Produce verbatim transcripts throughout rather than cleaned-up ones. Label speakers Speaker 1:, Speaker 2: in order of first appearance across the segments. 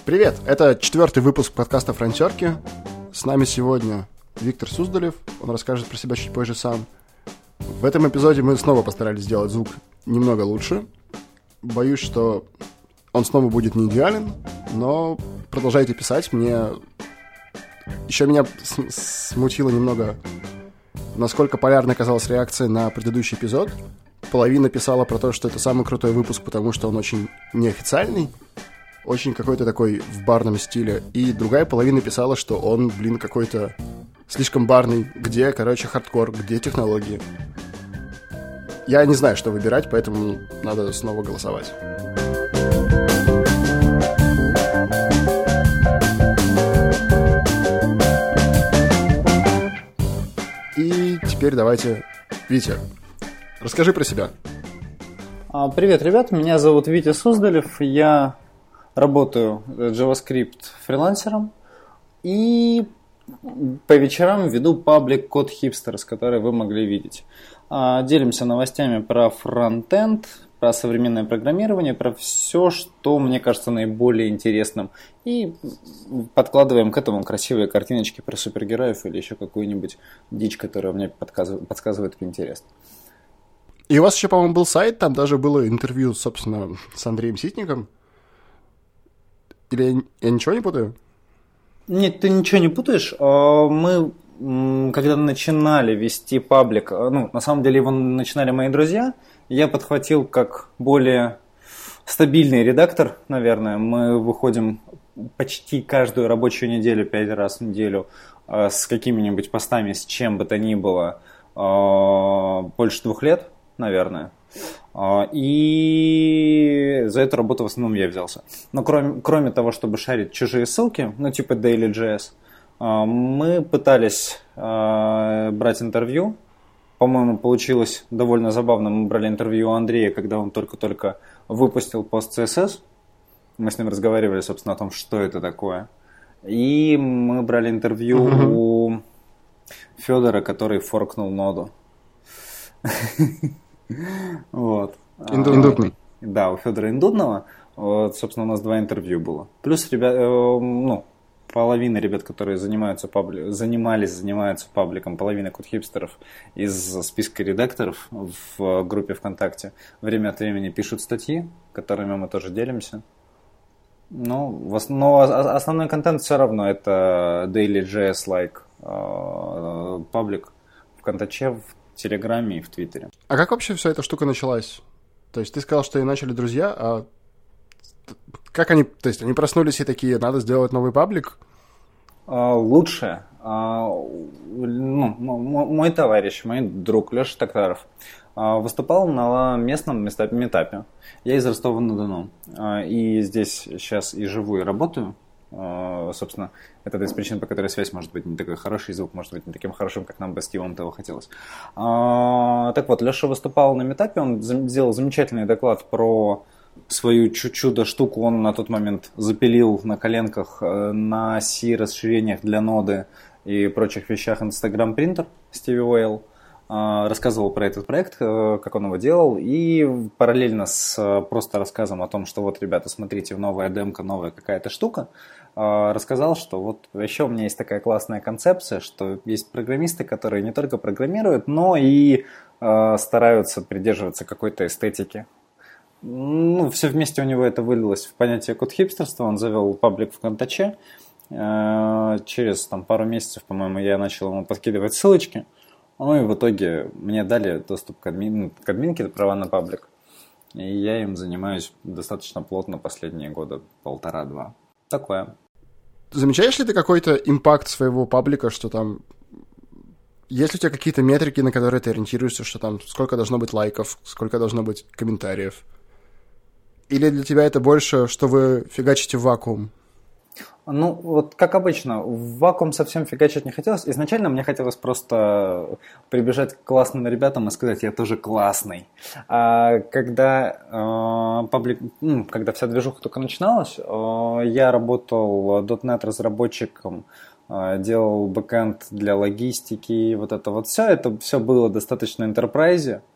Speaker 1: Привет, это четвертый выпуск подкаста «Фронтерки». С нами сегодня Виктор Суздалев, он расскажет про себя чуть позже сам. В этом эпизоде мы снова постарались сделать звук немного лучше. Боюсь, что он снова будет не идеален, но продолжайте писать. Мне еще меня смутило немного, насколько полярной оказалась реакция на предыдущий эпизод. Половина писала про то, что это самый крутой выпуск, потому что он очень неофициальный, очень какой-то такой в барном стиле. И другая половина писала, что он, блин, какой-то слишком барный. Где, короче, хардкор, где технологии. Я не знаю, что выбирать, поэтому надо снова голосовать. И теперь давайте, Витя, расскажи про себя.
Speaker 2: Привет, ребят, меня зовут Витя Суздалев, я работаю JavaScript фрилансером и по вечерам веду паблик Code Hipsters, который вы могли видеть. Делимся новостями про фронтенд, про современное программирование, про все, что мне кажется наиболее интересным. И подкладываем к этому красивые картиночки про супергероев или еще какую-нибудь дичь, которая мне подсказывает, подсказывает интерес.
Speaker 1: И у вас еще, по-моему, был сайт, там даже было интервью, собственно, с Андреем Ситником. Или я, я ничего не путаю?
Speaker 2: Нет, ты ничего не путаешь. Мы, когда начинали вести паблик, ну, на самом деле его начинали мои друзья, я подхватил как более стабильный редактор, наверное. Мы выходим почти каждую рабочую неделю, пять раз в неделю, с какими-нибудь постами, с чем бы то ни было, больше двух лет, наверное. И за эту работу в основном я взялся. Но кроме, кроме того, чтобы шарить чужие ссылки, ну типа Daily.js, мы пытались брать интервью. По-моему, получилось довольно забавно. Мы брали интервью у Андрея, когда он только-только выпустил пост си эс эс. Мы с ним разговаривали, собственно, о том, что это такое. И мы брали интервью mm-hmm. у Федора, который форкнул ноду. Вот.
Speaker 1: Индутный.
Speaker 2: Да, у Федора Индутного. Вот, собственно, у нас два интервью было. Плюс ребят, ну, половина ребят, которые занимаются пабли... занимались, занимаются пабликом, половина Code Hipsters из списка редакторов в группе ВКонтакте время от времени пишут статьи, которыми мы тоже делимся. Но, но основной контент все равно это Daily.js-like паблик ВКонтаче, в Телеграме и в Твиттере.
Speaker 1: А как вообще вся эта штука началась? То есть ты сказал, что и начали друзья, а как они, то есть они проснулись и такие, надо сделать новый паблик?
Speaker 2: А, лучше. А, ну, мой товарищ, мой друг Леша Токтаров а, выступал на местном метапе. Я из Ростова-на-Дону. А, и здесь сейчас и живу, и работаю. Собственно, это одна из причин, по которой связь может быть не такой хороший, звук может быть не таким хорошим, как нам бы с Стивом того хотелось. А, так вот, Леша выступал на метапе, он сделал замечательный доклад про свою чудо-штуку. Он на тот момент запилил на коленках на си-расширениях для ноды и прочих вещах Instagram Printer Стиви Уэйл. Рассказывал про этот проект, как он его делал, и параллельно с просто рассказом о том, что вот, ребята, смотрите, новая демка, новая какая-то штука, рассказал, что вот еще у меня есть такая классная концепция, что есть программисты, которые не только программируют, но и стараются придерживаться какой-то эстетики. Ну, все вместе у него это вылилось в понятие код-хипстерства. Он завел паблик ВКонтаче. Через там, пару месяцев, по-моему, я начал ему подкидывать ссылочки. Ну и в итоге мне дали доступ к, админ, к админке, права на паблик. И я им занимаюсь достаточно плотно последние года, полтора-два. Такое.
Speaker 1: Замечаешь ли ты какой-то импакт своего паблика, что там... Есть ли у тебя какие-то метрики, на которые ты ориентируешься, что там сколько должно быть лайков, сколько должно быть комментариев? Или для тебя это больше, что вы фигачите в вакуум?
Speaker 2: Ну, вот как обычно, в вакуум совсем фигачить не хотелось. Изначально мне хотелось просто прибежать к классным ребятам и сказать, я тоже классный. А когда, э, паблик, ну, когда вся движуха только начиналась, э, я работал .дот нет разработчиком, э, делал бэкэнд для логистики, вот это вот все. Это все было достаточно enterprise.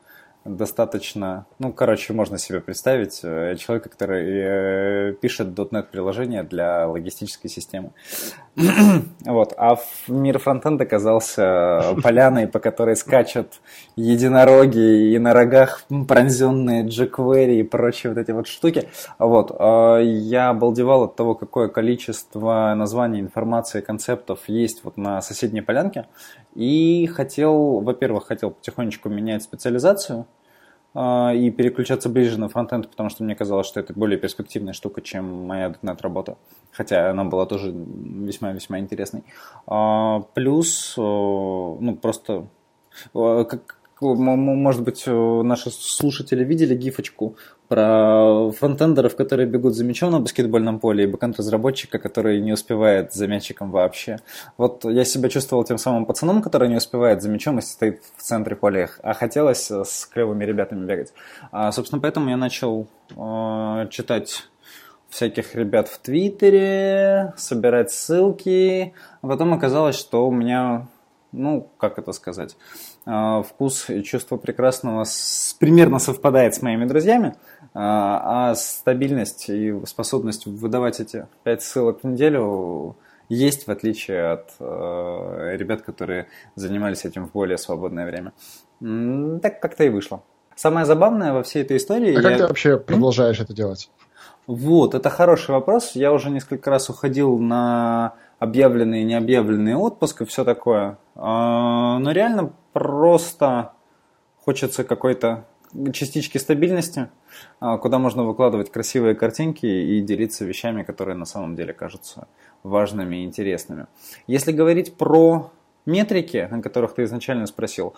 Speaker 2: достаточно, ну, короче, можно себе представить человека, который пишет .дот нет приложение для логистической системы. Вот. А мир фронтенда оказался поляной, по которой скачут единороги и на рогах пронзенные jQuery и прочие вот эти вот штуки. Вот. Я обалдевал от того, какое количество названий, информации, концептов есть вот на соседней полянке. И хотел, во-первых, хотел потихонечку менять специализацию и переключаться ближе на фронтенд, потому что мне казалось, что это более перспективная штука, чем моя .дот нет работа. Хотя она была тоже весьма-весьма интересной. Плюс, ну, просто, как, может быть, наши слушатели видели гифочку про фронтендеров, которые бегут за мячом на баскетбольном поле, и бэкэнд-разработчика, который не успевает за мячиком вообще. Вот я себя чувствовал тем самым пацаном, который не успевает за мячом и стоит в центре поля, а хотелось с клевыми ребятами бегать. А, собственно, поэтому я начал э, читать всяких ребят в Твиттере, собирать ссылки, а потом оказалось, что у меня, ну, как это сказать, вкус и чувство прекрасного с, примерно совпадает с моими друзьями, а стабильность и способность выдавать эти пять ссылок в неделю есть, в отличие от э, ребят, которые занимались этим в более свободное время. Так как-то и вышло. Самое забавное во всей этой истории...
Speaker 1: А
Speaker 2: я...
Speaker 1: как ты вообще продолжаешь это делать?
Speaker 2: Вот, это хороший вопрос. Я уже несколько раз уходил на объявленный и необъявленный отпуск и все такое. Но реально просто хочется какой-то частички стабильности, куда можно выкладывать красивые картинки и делиться вещами, которые на самом деле кажутся важными и интересными. Если говорить про метрики, о которых ты изначально спросил,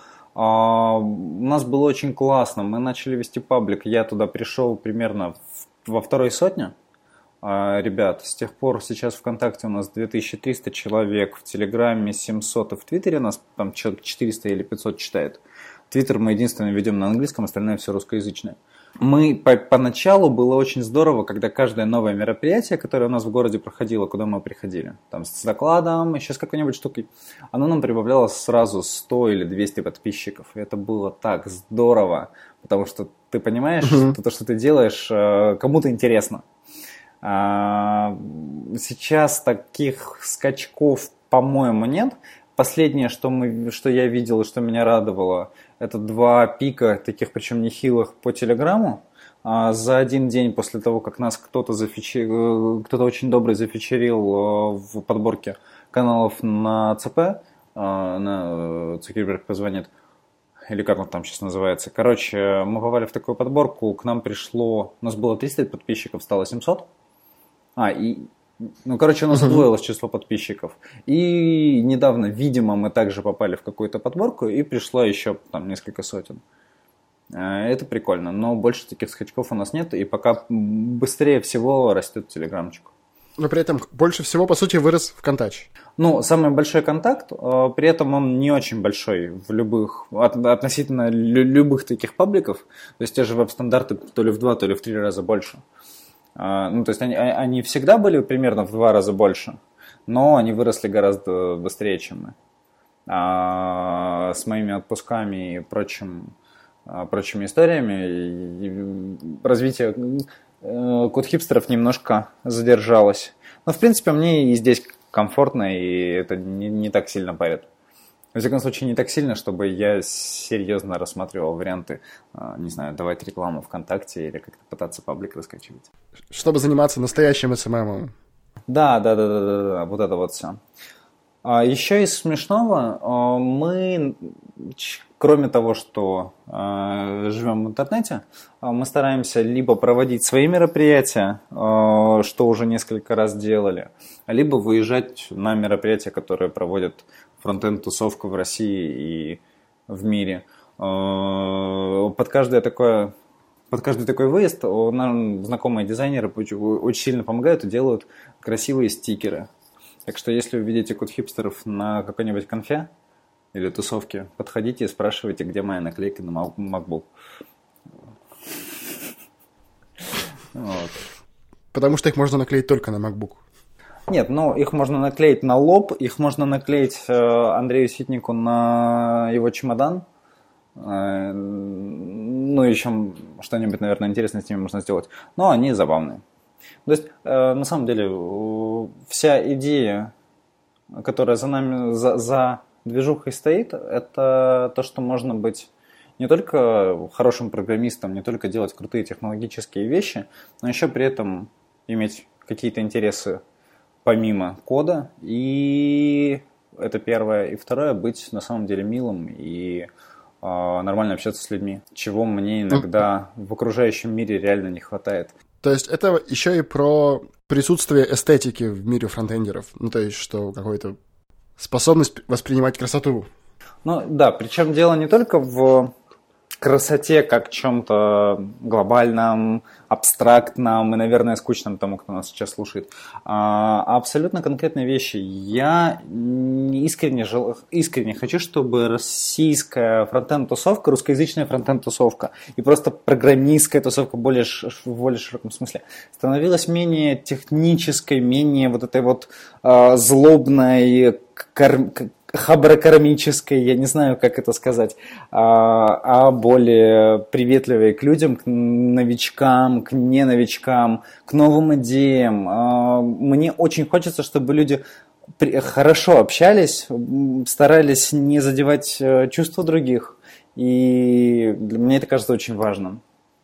Speaker 2: у нас было очень классно. Мы начали вести паблик. Я туда пришел примерно во второй сотне. Ребят, с тех пор сейчас ВКонтакте у нас две тысячи триста человек, в Телеграме семьсот, и в Твиттере нас там человек четыреста или пятьсот читает. Твиттер мы единственное ведем на английском, остальное все русскоязычное. Мы по- поначалу было очень здорово, когда каждое новое мероприятие, которое у нас в городе проходило, куда мы приходили, там с докладом, еще с какой-нибудь штукой, оно нам прибавляло сразу сто или двести подписчиков. И это было так здорово, потому что ты понимаешь, mm-hmm. что то, что ты делаешь, кому-то интересно. Сейчас таких скачков, по-моему, нет. Последнее, что, мы, что я видел и что меня радовало, это два пика, таких причем нехилых, по Телеграму. А за один день после того, как нас кто-то, зафичи... кто-то очень добрый зафичерил в подборке каналов на ЦП, на Цукерберг позвонит, или как он там сейчас называется. Короче, мы попали в такую подборку, к нам пришло, у нас было триста подписчиков, стало семьсот. А, и, ну, короче, у нас удвоилось число подписчиков. И недавно, видимо, мы также попали в какую-то подборку, и пришло еще там несколько сотен. Это прикольно, но больше таких скачков у нас нет, и пока быстрее всего растет телеграмчик.
Speaker 1: Но при этом больше всего, по сути, вырос ВКонтач.
Speaker 2: Ну, самый большой контакт, при этом он не очень большой в любых, относительно любых таких пабликов. То есть те же веб-стандарты то ли в два, то ли в три раза больше. Ну, то есть они, они всегда были примерно в два раза больше, но они выросли гораздо быстрее, чем мы. А с моими отпусками и прочим, прочими историями развитие код-хипстеров немножко задержалось. Но, в принципе, мне и здесь комфортно, и это не, не так сильно парит. Во всяком случае, не так сильно, чтобы я серьезно рассматривал варианты, не знаю, давать рекламу ВКонтакте или как-то пытаться паблик раскачивать.
Speaker 1: Чтобы заниматься настоящим эс эм эм.
Speaker 2: Да, да, да, да, да, да, вот это вот все. А еще из смешного, мы, кроме того, что живем в интернете, мы стараемся либо проводить свои мероприятия, что уже несколько раз делали, либо выезжать на мероприятия, которые проводят фронтенд-тусовка в России и в мире. Под каждое такое, под каждый такой выезд нам знакомые дизайнеры очень сильно помогают и делают красивые стикеры. Так что если вы видите код-хипстеров на какой-нибудь конфе или тусовке, подходите и спрашивайте, где моя наклейка на MacBook. Вот.
Speaker 1: Потому что их можно наклеить только на MacBook.
Speaker 2: Нет, ну их можно наклеить на лоб, их можно наклеить э, Андрею Ситнику на его чемодан. Э, ну, еще что-нибудь, наверное, интересное с ними можно сделать. Но они забавные. То есть, э, на самом деле, вся идея, которая за нами, за, за движухой стоит, это то, что можно быть не только хорошим программистом, не только делать крутые технологические вещи, но еще при этом иметь какие-то интересы помимо кода. И это первое. И второе, быть на самом деле милым и э, нормально общаться с людьми, чего мне иногда в окружающем мире реально не хватает.
Speaker 1: То есть это еще и про присутствие эстетики в мире фронтендеров. Ну, то есть, что какая-то способность воспринимать красоту.
Speaker 2: Ну, да, причем дело не только в красоте как чем-то глобальном, абстрактном и, наверное, скучном тому, кто нас сейчас слушает, а абсолютно конкретные вещи. Я искренне, жел... искренне хочу, чтобы российская фронтенд-тусовка, русскоязычная фронтенд-тусовка и просто программистская тусовка в более, в более широком смысле становилась менее технической, менее вот этой вот э, злобной, кор... хаброкармической, я не знаю, как это сказать, а, а более приветливой к людям, к новичкам, к неновичкам, к новым идеям. Мне очень хочется, чтобы люди хорошо общались, старались не задевать чувства других, и для меня это кажется очень важным.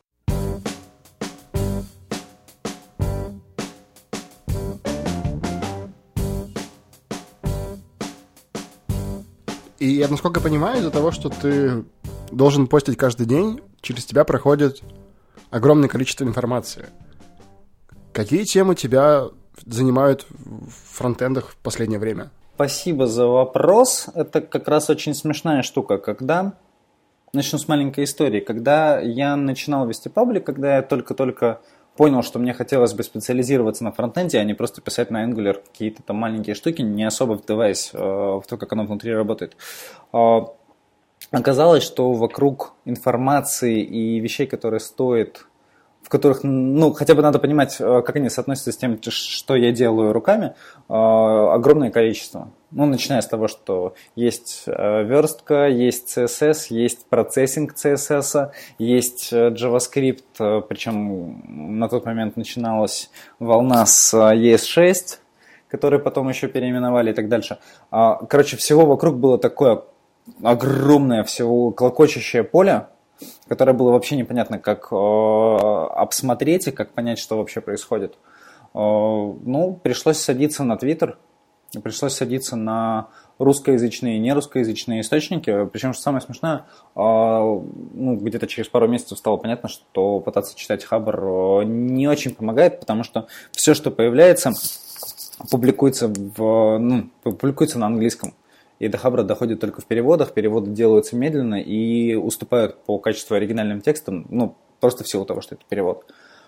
Speaker 1: И я, насколько понимаю, из-за того, что ты должен постить каждый день, через тебя проходит огромное количество информации. Какие темы тебя занимают в фронтендах в последнее время?
Speaker 2: Спасибо за вопрос. Это как раз очень смешная штука. Когда... Начну с маленькой истории. Когда я начинал вести паблик, когда я только-только понял, что мне хотелось бы специализироваться на фронтенде, а не просто писать на Angular какие-то там маленькие штуки, не особо вдаваясь э, в то, как оно внутри работает. Э, оказалось, что вокруг информации и вещей, которые стоят, в которых, ну, хотя бы надо понимать, как они соотносятся с тем, что я делаю руками, э, огромное количество. Ну, начиная с того, что есть э, верстка, есть си эс эс, есть процессинг си эс эс, есть JavaScript, э, причем на тот момент начиналась волна с и эс шесть, который потом еще переименовали и так дальше. А, короче, всего вокруг было такое огромное, всего клокочущее поле, которое было вообще непонятно, как э, обсмотреть и как понять, что вообще происходит. Э, ну, пришлось садиться на Twitter. Пришлось садиться на русскоязычные и нерусскоязычные источники. Причем, что самое смешное, ну, где-то через пару месяцев стало понятно, что пытаться читать Хабр не очень помогает, потому что все, что появляется, публикуется, в, ну, публикуется на английском. И до Хабра доходит только в переводах. Переводы делаются медленно и уступают по качеству оригинальным текстам, ну, просто в силу того, что это перевод.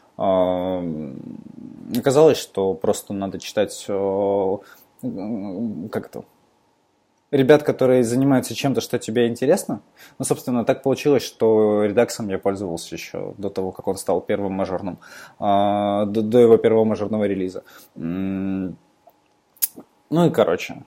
Speaker 2: Оказалось, что просто надо читать... как это, ребят, которые занимаются чем-то, что тебе интересно. Ну, собственно, так получилось, что редаксом я пользовался еще до того, как он стал первым мажорным, до, до его первого мажорного релиза. Ну и короче.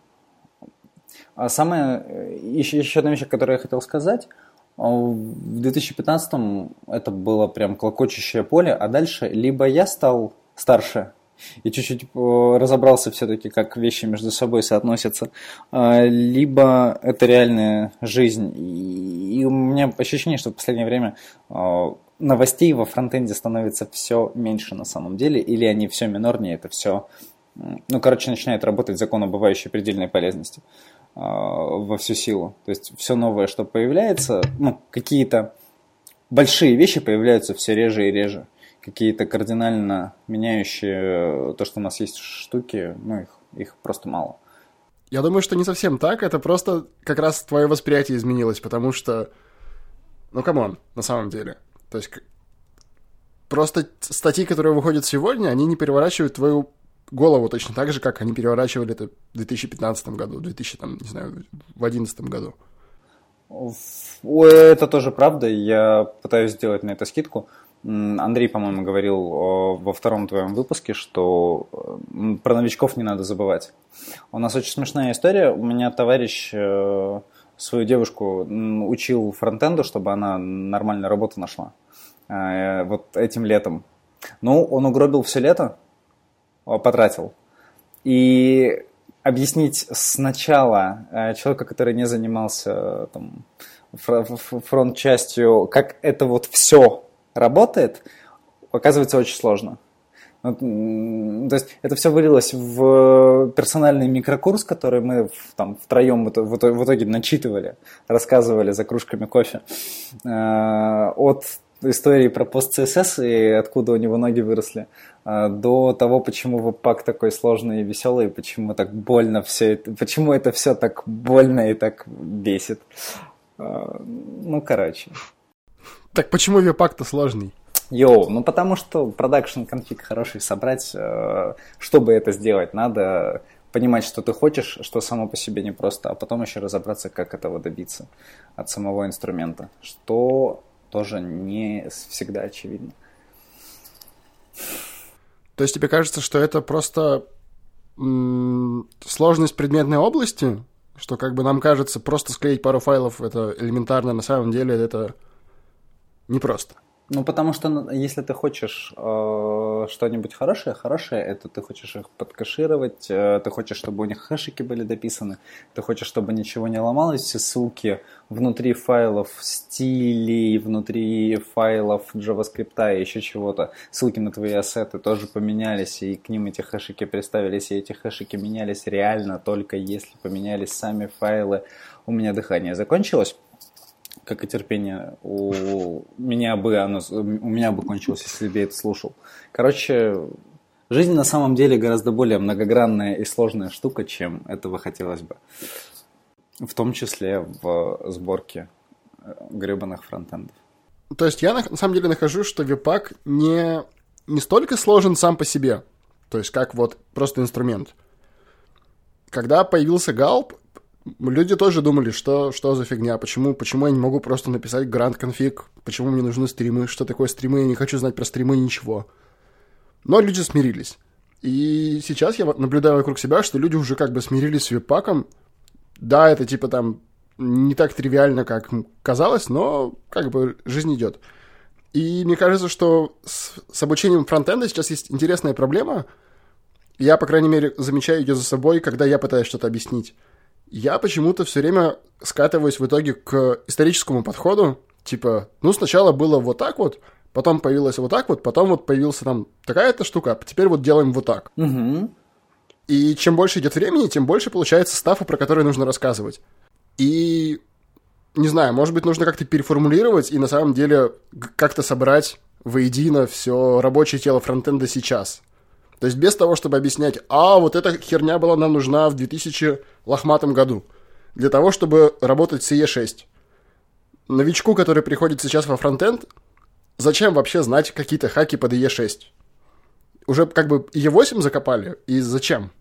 Speaker 2: Самое, еще, еще одна вещь, которую я хотел сказать. В две тысячи пятнадцатом это было прям клокочущее поле, а дальше либо я стал старше, и чуть-чуть разобрался все-таки, как вещи между собой соотносятся, либо это реальная жизнь. И у меня ощущение, что в последнее время новостей во фронтенде становится все меньше на самом деле, или они все минорнее, это все, ну, короче, начинает работать закон убывающей предельной полезности во всю силу. То есть все новое, что появляется, ну, какие-то большие вещи появляются все реже и реже. Какие-то кардинально меняющие то, что у нас есть штуки, ну, их, их просто мало.
Speaker 1: Я думаю, что не совсем так, это просто как раз твое восприятие изменилось, потому что, ну, камон, на самом деле. То есть просто статьи, которые выходят сегодня, они не переворачивают твою голову точно так же, как они переворачивали это в две тысячи пятнадцатом году, в две тысячи, там, не знаю, в две тысячи одиннадцатом году.
Speaker 2: Это тоже правда, я пытаюсь сделать на это скидку. Андрей, по-моему, говорил во втором твоем выпуске, что про новичков не надо забывать. У нас очень смешная история. У меня товарищ свою девушку учил фронтенду, чтобы она нормальную работу нашла. Вот этим летом. Ну, он угробил все лето, потратил. И объяснить сначала человека, который не занимался там, фронт-частью, как это вот все работает, оказывается очень сложно. То есть это все вылилось в персональный микрокурс, который мы там втроем в итоге начитывали, рассказывали за кружками кофе. От истории про пост-си эс эс и откуда у него ноги выросли, до того, почему веб-пак такой сложный и веселый, и почему так больно все это, почему это все так больно и так бесит. Ну, короче.
Speaker 1: Так почему веб-пак-то сложный?
Speaker 2: Йоу, ну потому что продакшн конфиг хороший собрать, чтобы это сделать, надо понимать, что ты хочешь, что само по себе непросто, а потом еще разобраться, как этого добиться от самого инструмента, что тоже не всегда очевидно.
Speaker 1: То есть тебе кажется, что это просто м- сложность предметной области, что как бы нам кажется, просто склеить пару файлов это элементарно, на самом деле это непросто?
Speaker 2: Ну, потому что если ты хочешь э, что-нибудь хорошее, хорошее, это ты хочешь их подкэшировать, э, ты хочешь, чтобы у них хэшики были дописаны, ты хочешь, чтобы ничего не ломалось, все ссылки внутри файлов стилей, внутри файлов JavaScript и еще чего-то, ссылки на твои ассеты тоже поменялись, и к ним эти хэшики приставились, и эти хэшики менялись реально только если поменялись сами файлы. У меня дыхание закончилось. Как и терпение, у меня бы оно, у меня бы кончилось, если бы я это слушал. Короче, жизнь на самом деле гораздо более многогранная и сложная штука, чем этого хотелось бы. В том числе в сборке гребаных фронтендов.
Speaker 1: То есть я на, на самом деле нахожу, что веб-пак не, не столько сложен сам по себе, то есть как вот просто инструмент. Когда появился галп, люди тоже думали, что, что за фигня, почему, почему я не могу просто написать грант конфиг, почему мне нужны стримы, что такое стримы, я не хочу знать про стримы ничего. Но люди смирились. И сейчас я наблюдаю вокруг себя, что люди уже как бы смирились с веб-паком. Да, это типа там не так тривиально, как казалось, но как бы жизнь идет. И мне кажется, что с, с обучением фронтенда сейчас есть интересная проблема. Я, по крайней мере, замечаю ее за собой, когда я пытаюсь что-то объяснить. Я почему-то все время скатываюсь в итоге к историческому подходу. Типа, ну, сначала было вот так вот, потом появилось вот так вот, потом вот появился там такая-то штука, а теперь вот делаем вот так.
Speaker 2: Угу.
Speaker 1: И чем больше идет времени, тем больше получается стафа, про который нужно рассказывать. И, не знаю, может быть, нужно как-то переформулировать и на самом деле как-то собрать воедино все рабочее тело фронтенда сейчас. То есть без того, чтобы объяснять, а вот эта херня была нам нужна в две тысячи лохматом году, для того, чтобы работать с и и шесть. Новичку, который приходит сейчас во фронтенд, зачем вообще знать какие-то хаки под и и шесть? Уже как бы и и восемь закопали, и зачем?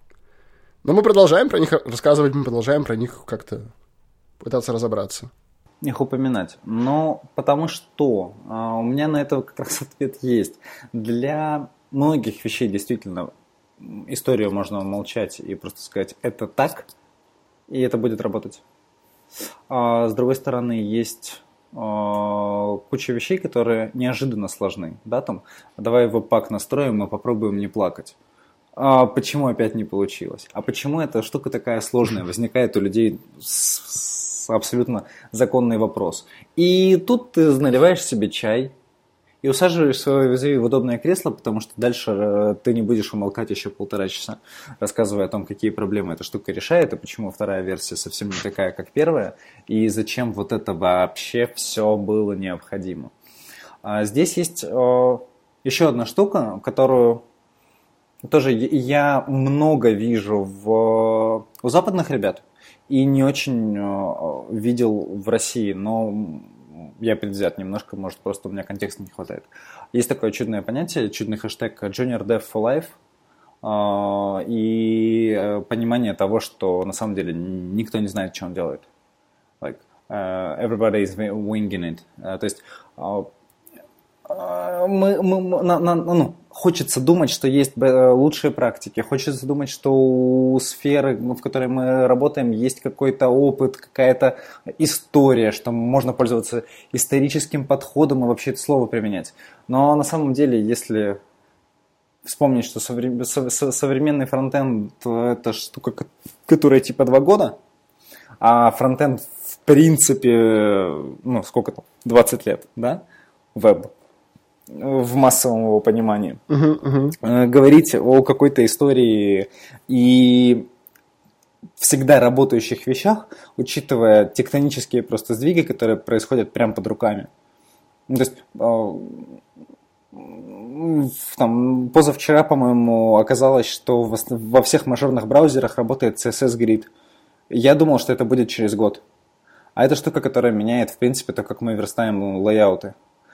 Speaker 1: Но мы продолжаем про них рассказывать, мы продолжаем про них как-то пытаться разобраться.
Speaker 2: Их упоминать. Но потому что а, у меня на это как раз ответ есть. Для многих вещей действительно историю можно умолчать и просто сказать «это так», и это будет работать. А с другой стороны, есть а, куча вещей, которые неожиданно сложны. Да, там, давай веб-пак настроим и попробуем не плакать. А почему опять не получилось? А почему эта штука такая сложная? Возникает у людей с, с абсолютно законный вопрос. И тут ты наливаешь себе чай и усаживаешь своего визави в удобное кресло, потому что дальше ты не будешь умолкать еще полтора часа, рассказывая о том, какие проблемы эта штука решает, и почему вторая версия совсем не такая, как первая, и зачем вот это вообще все было необходимо. А здесь есть э, еще одна штука, которую тоже я много вижу в, у западных ребят и не очень э, видел в России, но я предвзят немножко, может, просто у меня контекста не хватает. Есть такое чудное понятие, чудный хэштег Junior Dev for Life э, и понимание того, что на самом деле никто не знает, что он делает. Like, uh, everybody is winging it. Uh, то есть uh, мы, мы, на, на, ну, хочется думать, что есть лучшие практики, хочется думать, что у сферы, в которой мы работаем, есть какой-то опыт, какая-то история, что можно пользоваться историческим подходом и вообще это слово применять. Но на самом деле, если вспомнить, что современный фронтенд – это штука, которая типа два года, а фронтенд в принципе, ну сколько там, двадцать лет, да, веб, в массовом его понимании. Uh-huh, uh-huh. Говорить о какой-то истории и всегда работающих вещах, учитывая тектонические просто сдвиги, которые происходят прямо под руками. То есть, там, позавчера, по-моему, оказалось, что во всех мажорных браузерах работает си эс эс-грид. Я думал, что это будет через год. А это штука, которая меняет, в принципе, то, как мы верстаем лейауты.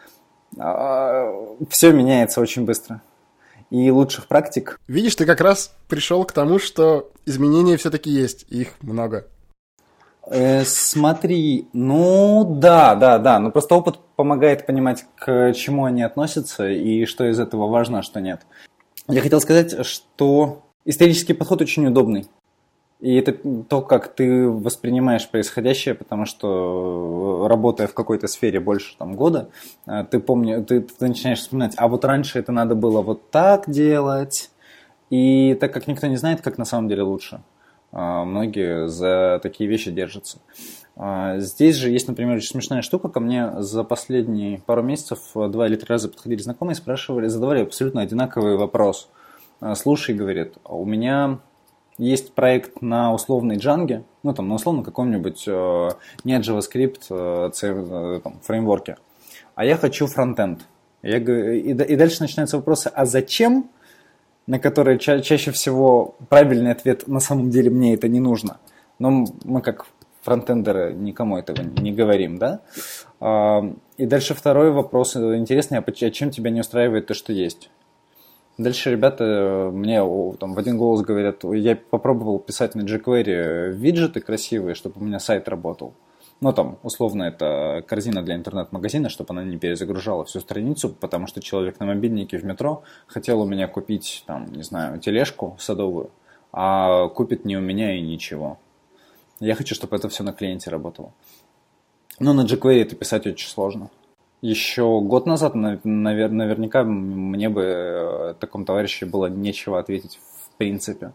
Speaker 2: Все меняется очень быстро. И лучших практик...
Speaker 1: Видишь, ты как раз пришел к тому, что изменения все-таки есть, их много.
Speaker 2: Э, смотри, ну да, да, да. Но просто опыт помогает понимать, к чему они относятся и что из этого важно, а что нет. Я хотел сказать, что исторический подход очень удобный. И это то, как ты воспринимаешь происходящее, потому что, работая в какой-то сфере больше там, года, ты, помни, ты, ты начинаешь вспоминать, а вот раньше это надо было вот так делать. И так как никто не знает, как на самом деле лучше, многие за такие вещи держатся. Здесь же есть, например, очень смешная штука. Ко мне за последние пару месяцев два или три раза подходили знакомые, спрашивали, задавали абсолютно одинаковый вопрос. Слушай, говорит, у меня... Есть проект на условной Django, ну там на условно каком-нибудь э, не JavaScript э, там, фреймворке, а я хочу фронтенд. Я, и, и дальше начинаются вопросы, а зачем, на которые ча- чаще всего правильный ответ на самом деле мне это не нужно. Но мы как фронтендеры никому этого не говорим, да? Э, и дальше второй вопрос интересный, а, а чем тебя не устраивает то, что есть? Дальше ребята мне там, в один голос говорят, я попробовал писать на jQuery виджеты красивые, чтобы у меня сайт работал. Ну, там, условно, это корзина для интернет-магазина, чтобы она не перезагружала всю страницу, потому что человек на мобильнике в метро хотел у меня купить, там, не знаю, тележку садовую, а купит не у меня и ничего. Я хочу, чтобы это все на клиенте работало. Но на jQuery это писать очень сложно. Еще год назад, навер- наверняка, мне бы такому товарищу было нечего ответить в принципе.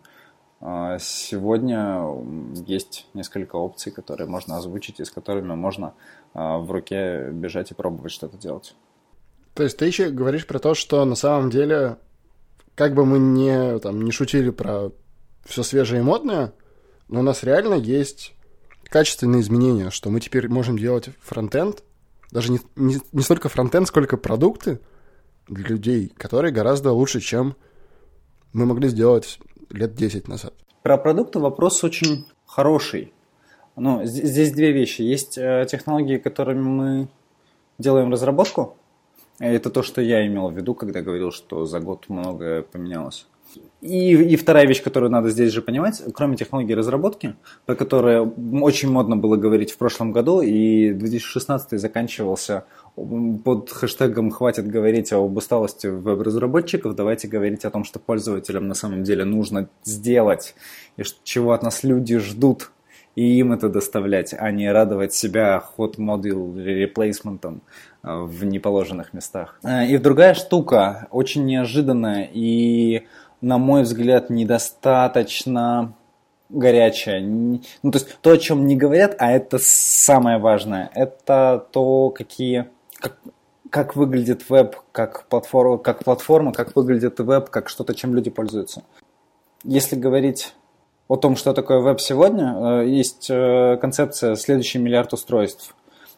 Speaker 2: Сегодня есть несколько опций, которые можно озвучить и с которыми можно в руке бежать и пробовать что-то делать.
Speaker 1: То есть ты еще говоришь про то, что на самом деле, как бы мы не, там, не шутили про все свежее и модное, но у нас реально есть качественные изменения, что мы теперь можем делать фронтенд, даже не, не, не столько фронтенд, сколько продукты для людей, которые гораздо лучше, чем мы могли сделать лет десять назад.
Speaker 2: Про продукты вопрос очень хороший. Ну, здесь, здесь две вещи. Есть э, технологии, которыми мы делаем разработку. Это то, что я имел в виду, когда говорил, что за год многое поменялось. И, и вторая вещь, которую надо здесь же понимать, кроме технологии разработки, про которую очень модно было говорить в прошлом году, и две тысячи шестнадцатый заканчивался под хэштегом «Хватит говорить об усталости веб-разработчиков, давайте говорить о том, что пользователям на самом деле нужно сделать, и чего от нас люди ждут, и им это доставлять, а не радовать себя hot module реплейсментом в неположенных местах». И другая штука, очень неожиданная и, на мой взгляд, недостаточно горячая. Ну, то есть то, о чем не говорят, а это самое важное, это то, какие, как, как выглядит веб, как платформа, как платформа, как выглядит веб, как что-то, чем люди пользуются. Если говорить о том, что такое веб сегодня, есть концепция «следующий миллиард устройств».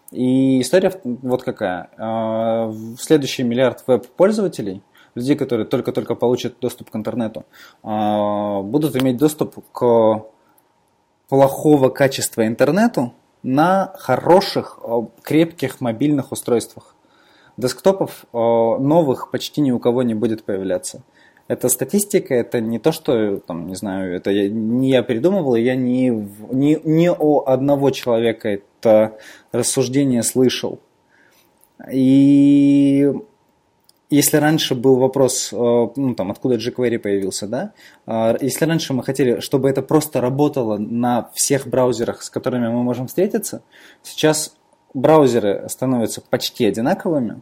Speaker 2: И история вот какая. В следующий миллиард веб-пользователей, людей, которые только-только получат доступ к интернету, будут иметь доступ к плохого качества интернету на хороших, крепких мобильных устройствах. Десктопов новых почти ни у кого не будет появляться. Это статистика, это не то, что, там, не знаю, это я, не я придумывал, я не, не, не о одного человека это рассуждение слышал. И если раньше был вопрос, ну, там, откуда jQuery появился, да, если раньше мы хотели, чтобы это просто работало на всех браузерах, с которыми мы можем встретиться, сейчас браузеры становятся почти одинаковыми,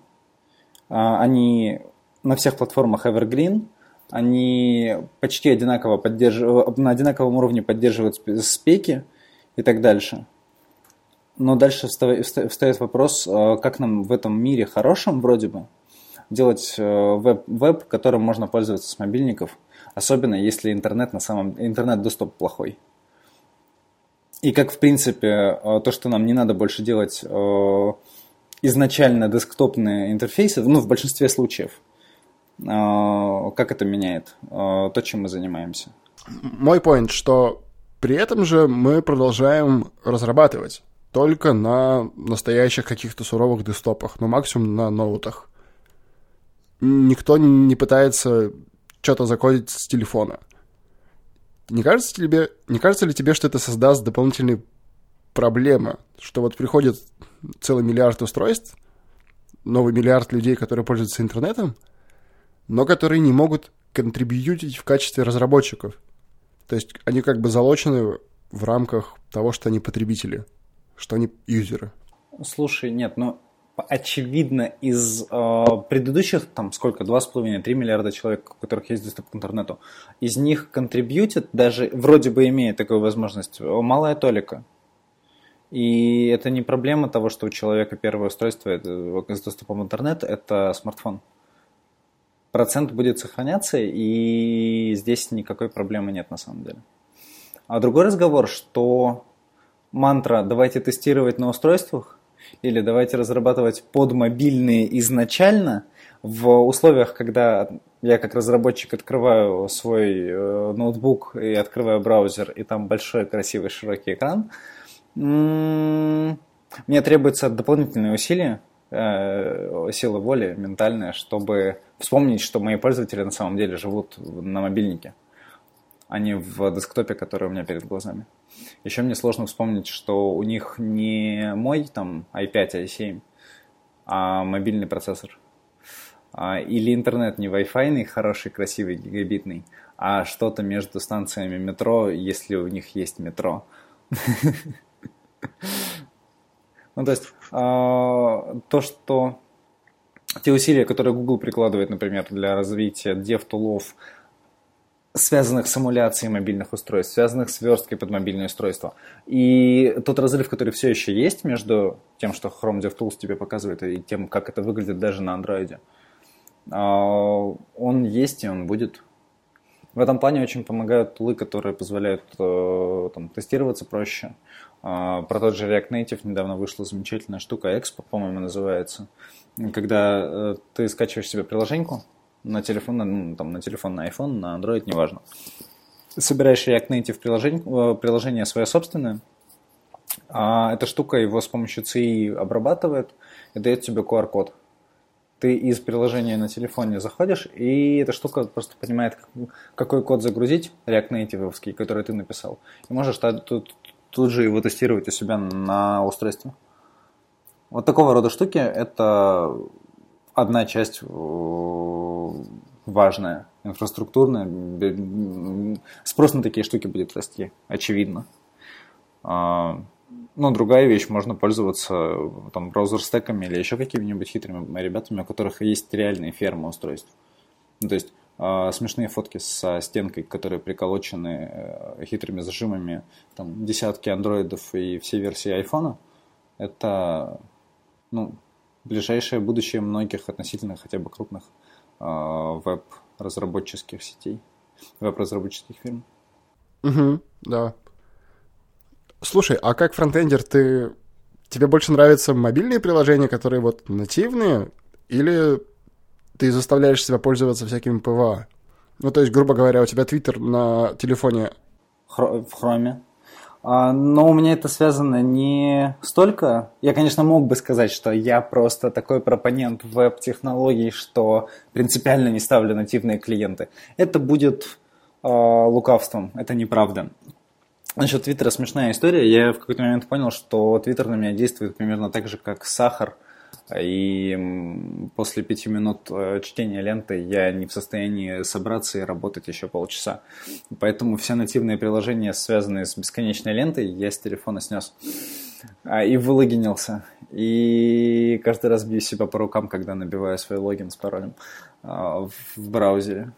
Speaker 2: они на всех платформах Evergreen, они почти одинаково поддерживают, на одинаковом уровне поддерживают спеки и так дальше. Но дальше встает вопрос, как нам в этом мире хорошем вроде бы делать веб, веб, которым можно пользоваться с мобильников, особенно если интернет на самом интернет-доступ плохой. И как, в принципе, то, что нам не надо больше делать изначально десктопные интерфейсы, ну, в большинстве случаев, как это меняет то, чем мы занимаемся?
Speaker 1: Мой поинт, что при этом же мы продолжаем разрабатывать только на настоящих каких-то суровых десктопах, но максимум на ноутах. Никто не пытается что-то закодить с телефона. Не кажется тебе, не кажется ли тебе, что это создаст дополнительные проблемы? Что вот приходит целый миллиард устройств, новый миллиард людей, которые пользуются интернетом, но которые не могут контрибьютить в качестве разработчиков. То есть они как бы залочены в рамках того, что они потребители, что они юзеры.
Speaker 2: Слушай, нет, ну очевидно из э, предыдущих, там сколько, два с половиной - три миллиарда человек, у которых есть доступ к интернету, из них контрибьютит, даже вроде бы имея такую возможность, малая толика. И это не проблема того, что у человека первое устройство с доступом в интернет – это смартфон. Процент будет сохраняться, и здесь никакой проблемы нет на самом деле. А другой разговор, что мантра «давайте тестировать на устройствах» или «давайте разрабатывать под мобильные изначально» в условиях, когда я как разработчик открываю свой э, ноутбук и открываю браузер, и там большой, красивый, широкий экран, м-м, мне требуется дополнительные усилия, э, сила воли ментальная, чтобы вспомнить, что мои пользователи на самом деле живут на мобильнике, а не в десктопе, который у меня перед глазами. Еще мне сложно вспомнить, что у них не мой там ай пять, ай семь, а мобильный процессор. Или интернет не Wi-Fi, хороший, красивый, гигабитный, а что-то между станциями метро, если у них есть метро. Ну, то есть, то, что те усилия, которые Google прикладывает, например, для развития дев-тулов, связанных с эмуляцией мобильных устройств, связанных с версткой под мобильное устройство. И тот разрыв, который все еще есть между тем, что Chrome DevTools тебе показывает, и тем, как это выглядит даже на Android, он есть и он будет. В этом плане очень помогают тулы, которые позволяют там, тестироваться проще. Про тот же React Native недавно вышла замечательная штука, Expo, по-моему, называется, когда ты скачиваешь себе приложеньку, на телефон, ну, там, на телефон, на iPhone, на Android, неважно. Собираешь React Native приложение, приложение свое собственное, а эта штука его с помощью си ай обрабатывает и дает тебе ку ар-код. Ты из приложения на телефоне заходишь, и эта штука просто понимает, какой код загрузить, React Native-овский, который ты написал. И можешь тут, тут же его тестировать у себя на устройстве. Вот такого рода штуки – это одна часть важная, инфраструктурная. Спрос на такие штуки будет расти, очевидно. Но другая вещь, можно пользоваться там, браузер-стеками или еще какими-нибудь хитрыми ребятами, у которых есть реальные фермы устройств. Ну, то есть э, смешные фотки со стенкой, которые приколочены э, хитрыми зажимами, там, десятки андроидов и все версии айфона, это ну, ближайшее будущее многих относительно хотя бы крупных э, веб-разработческих сетей, веб-разработческих фирм.
Speaker 1: Угу, да. Слушай, а как фронтендер ты... Тебе больше нравятся мобильные приложения, которые вот нативные, или ты заставляешь себя пользоваться всякими пи ви эй? Ну, то есть, грубо говоря, у тебя Twitter на телефоне...
Speaker 2: В Chrome. А, но у меня это связано не столько... Я, конечно, мог бы сказать, что я просто такой пропонент веб-технологий, что принципиально не ставлю нативные клиенты. Это будет э, лукавством, это неправда. Насчет Твиттера смешная история. Я в какой-то момент понял, что Твиттер на меня действует примерно так же, как сахар И после пяти минут чтения ленты я не в состоянии собраться и работать еще полчаса. Поэтому все нативные приложения, связанные с бесконечной лентой, я с телефона снес. И вылогинился. И каждый раз бью себя по рукам, когда набиваю свой логин с паролем в браузере.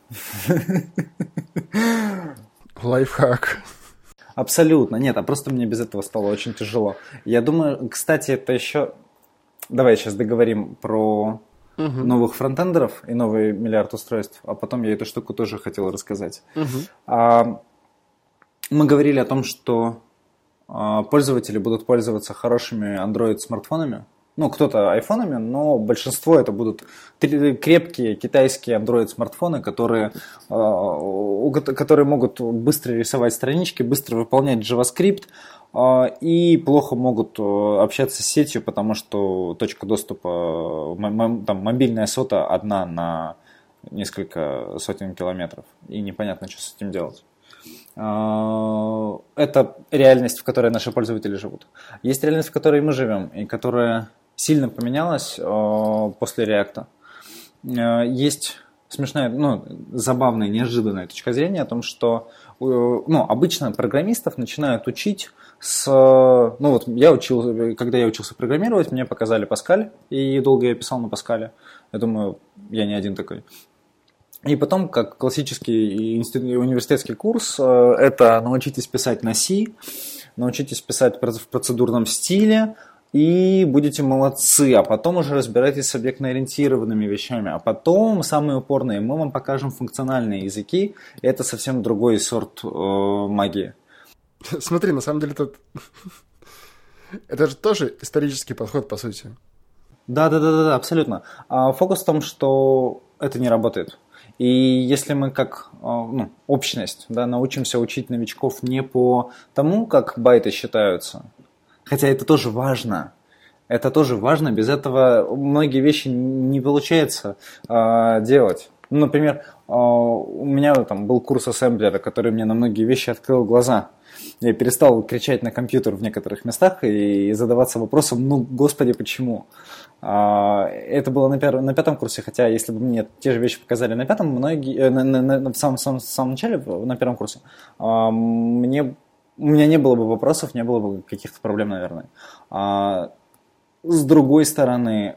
Speaker 1: Лайфхак.
Speaker 2: Абсолютно. Нет, а просто мне без этого стало очень тяжело. Я думаю, кстати, это еще... Давай сейчас договорим про угу. новых фронтендеров и новый миллиард устройств, а потом я эту штуку тоже хотел рассказать.
Speaker 1: Угу.
Speaker 2: А, мы говорили о том, что а, пользователи будут пользоваться хорошими Android-смартфонами. Ну, кто-то айфонами, но большинство это будут крепкие китайские Android-смартфоны, которые, которые могут быстро рисовать странички, быстро выполнять JavaScript и плохо могут общаться с сетью, потому что точка доступа, там, мобильная сота одна на несколько сотен километров, и непонятно, что с этим делать. Это реальность, в которой наши пользователи живут. Есть реальность, в которой мы живем, и которая сильно поменялась э, после React. Э, есть смешная, ну, забавная, неожиданная точка зрения о том, что э, ну, обычно программистов начинают учить с... Ну вот я учил, когда я учился программировать, мне показали Паскаль, и долго я писал на Паскале. Я думаю, я не один такой. И потом, как классический университетский курс, э, это научитесь писать на C, научитесь писать в процедурном стиле, и будете молодцы, а потом уже разбирайтесь с объектно-ориентированными вещами, а потом, самые упорные, мы вам покажем функциональные языки, и это совсем другой сорт э, магии.
Speaker 1: Смотри, на самом деле тут... это же тоже исторический подход, по сути.
Speaker 2: Да-да-да, абсолютно. А фокус в том, что это не работает. И если мы как ну, общность, да, научимся учить новичков не по тому, как байты считаются, хотя это тоже важно. Это тоже важно. Без этого многие вещи не получается э, делать. Ну, например, э, у меня там был курс ассемблера, который мне на многие вещи открыл глаза. Я перестал кричать на компьютер в некоторых местах и задаваться вопросом, ну, господи, почему? Э, это было на, пер... на пятом курсе, хотя если бы мне те же вещи показали на пятом, многие, э, на, на, на, в самом, самом, самом начале, на первом курсе, э, мне... У меня не было бы вопросов, не было бы каких-то проблем, наверное. А, с другой стороны,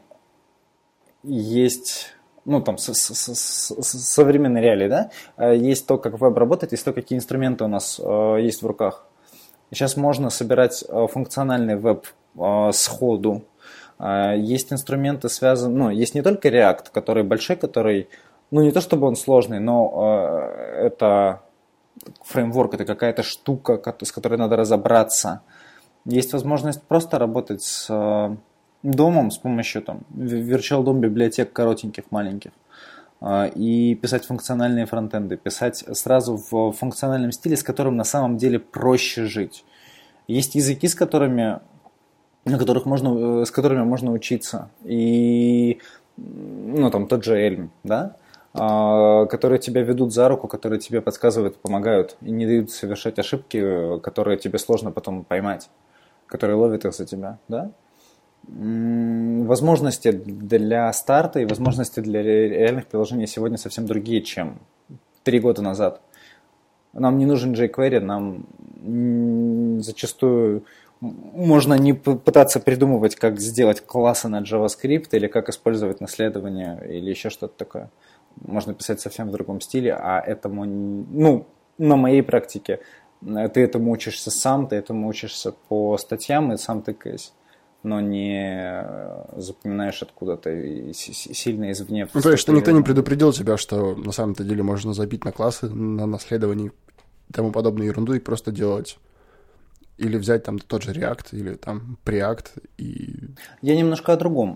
Speaker 2: есть, ну, там, с, с, с, с, современные реалии, да? Есть то, как веб работает, есть то, какие инструменты у нас а, есть в руках. Сейчас можно собирать а, функциональный веб а, сходу. А, есть инструменты, связанные, ну, есть не только React, который большой, который, ну, не то чтобы он сложный, но а, это... Фреймворк — это какая-то штука, с которой надо разобраться. Есть возможность просто работать с домом с помощью там, Virtual дом библиотек коротеньких, маленьких, и писать функциональные фронтенды, писать сразу в функциональном стиле, с которым на самом деле проще жить. Есть языки, с которыми, на которых можно, с которыми можно учиться. И, ну, там, тот же Elm, да? Которые тебя ведут за руку, которые тебе подсказывают, помогают и не дают совершать ошибки, которые тебе сложно потом поймать, которые ловят их за тебя, да? Возможности для старта и возможности для реальных приложений сегодня совсем другие, чем три года назад. Нам не нужен jQuery, нам зачастую можно не пытаться придумывать, как сделать классы на JavaScript или как использовать наследование или еще что-то такое. Можно писать совсем в другом стиле, а этому, ну, на моей практике, ты этому учишься сам, ты этому учишься по статьям и сам тыкаясь, но не запоминаешь откуда-то сильно извне.
Speaker 1: Ну, то есть, что никто не предупредил тебя, что на самом-то деле можно забить на классы, на наследование и тому подобную ерунду и просто делать. Или взять там тот же React, или там Preact и...
Speaker 2: Я немножко о другом.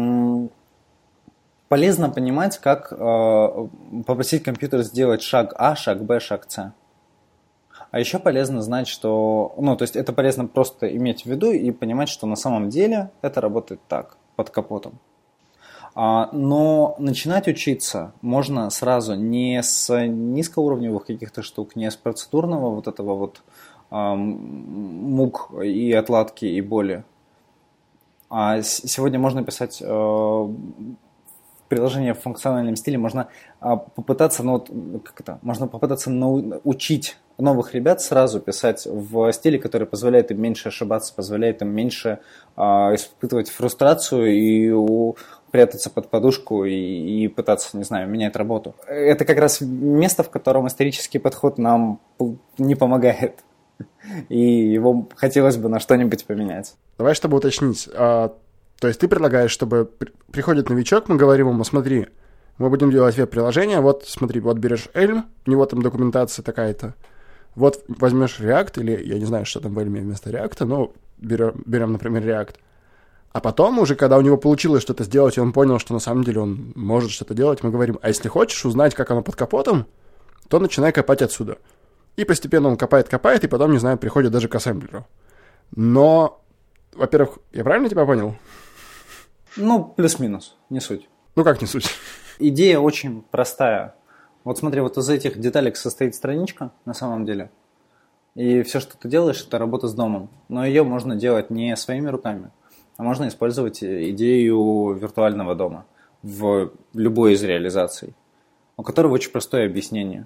Speaker 2: Полезно понимать, как э, попросить компьютер сделать шаг А, шаг Б, шаг С. А еще полезно знать, что... Ну, то есть это полезно просто иметь в виду и понимать, что на самом деле это работает так, под капотом. А, но начинать учиться можно сразу не с низкоуровневых каких-то штук, не с процедурного вот этого вот э, мук и отладки и боли, А сегодня можно писать э, приложение в функциональном стиле, можно э, попытаться, ну, вот, как это, можно попытаться научить новых ребят сразу писать в стиле, который позволяет им меньше ошибаться, позволяет им меньше э, испытывать фрустрацию и у, прятаться под подушку и, и пытаться, не знаю, менять работу. Это как раз место, в котором исторический подход нам не помогает. И его хотелось бы на что-нибудь поменять.
Speaker 1: Давай, чтобы уточнить. А, то есть ты предлагаешь, чтобы при, приходит новичок, мы говорим ему, смотри, мы будем делать веб-приложение, вот смотри, вот берешь Elm, у него там документация такая-то, вот возьмешь React, или я не знаю, что там в Elm вместо React, но берем, берем, например, React. А потом уже, когда у него получилось что-то сделать, и он понял, что на самом деле он может что-то делать, мы говорим, а если хочешь узнать, как оно под капотом, то начинай копать отсюда. И постепенно он копает-копает, и потом, не знаю, приходит даже к ассемблеру. Но, во-первых, я правильно тебя понял?
Speaker 2: Ну, плюс-минус, не суть.
Speaker 1: Ну, как не суть?
Speaker 2: Идея очень простая. Вот смотри, вот из этих деталек состоит страничка, на самом деле. И все, что ты делаешь, это работа с домом. Но ее можно делать не своими руками, а можно использовать идею виртуального дома в любой из реализаций, у которого очень простое объяснение.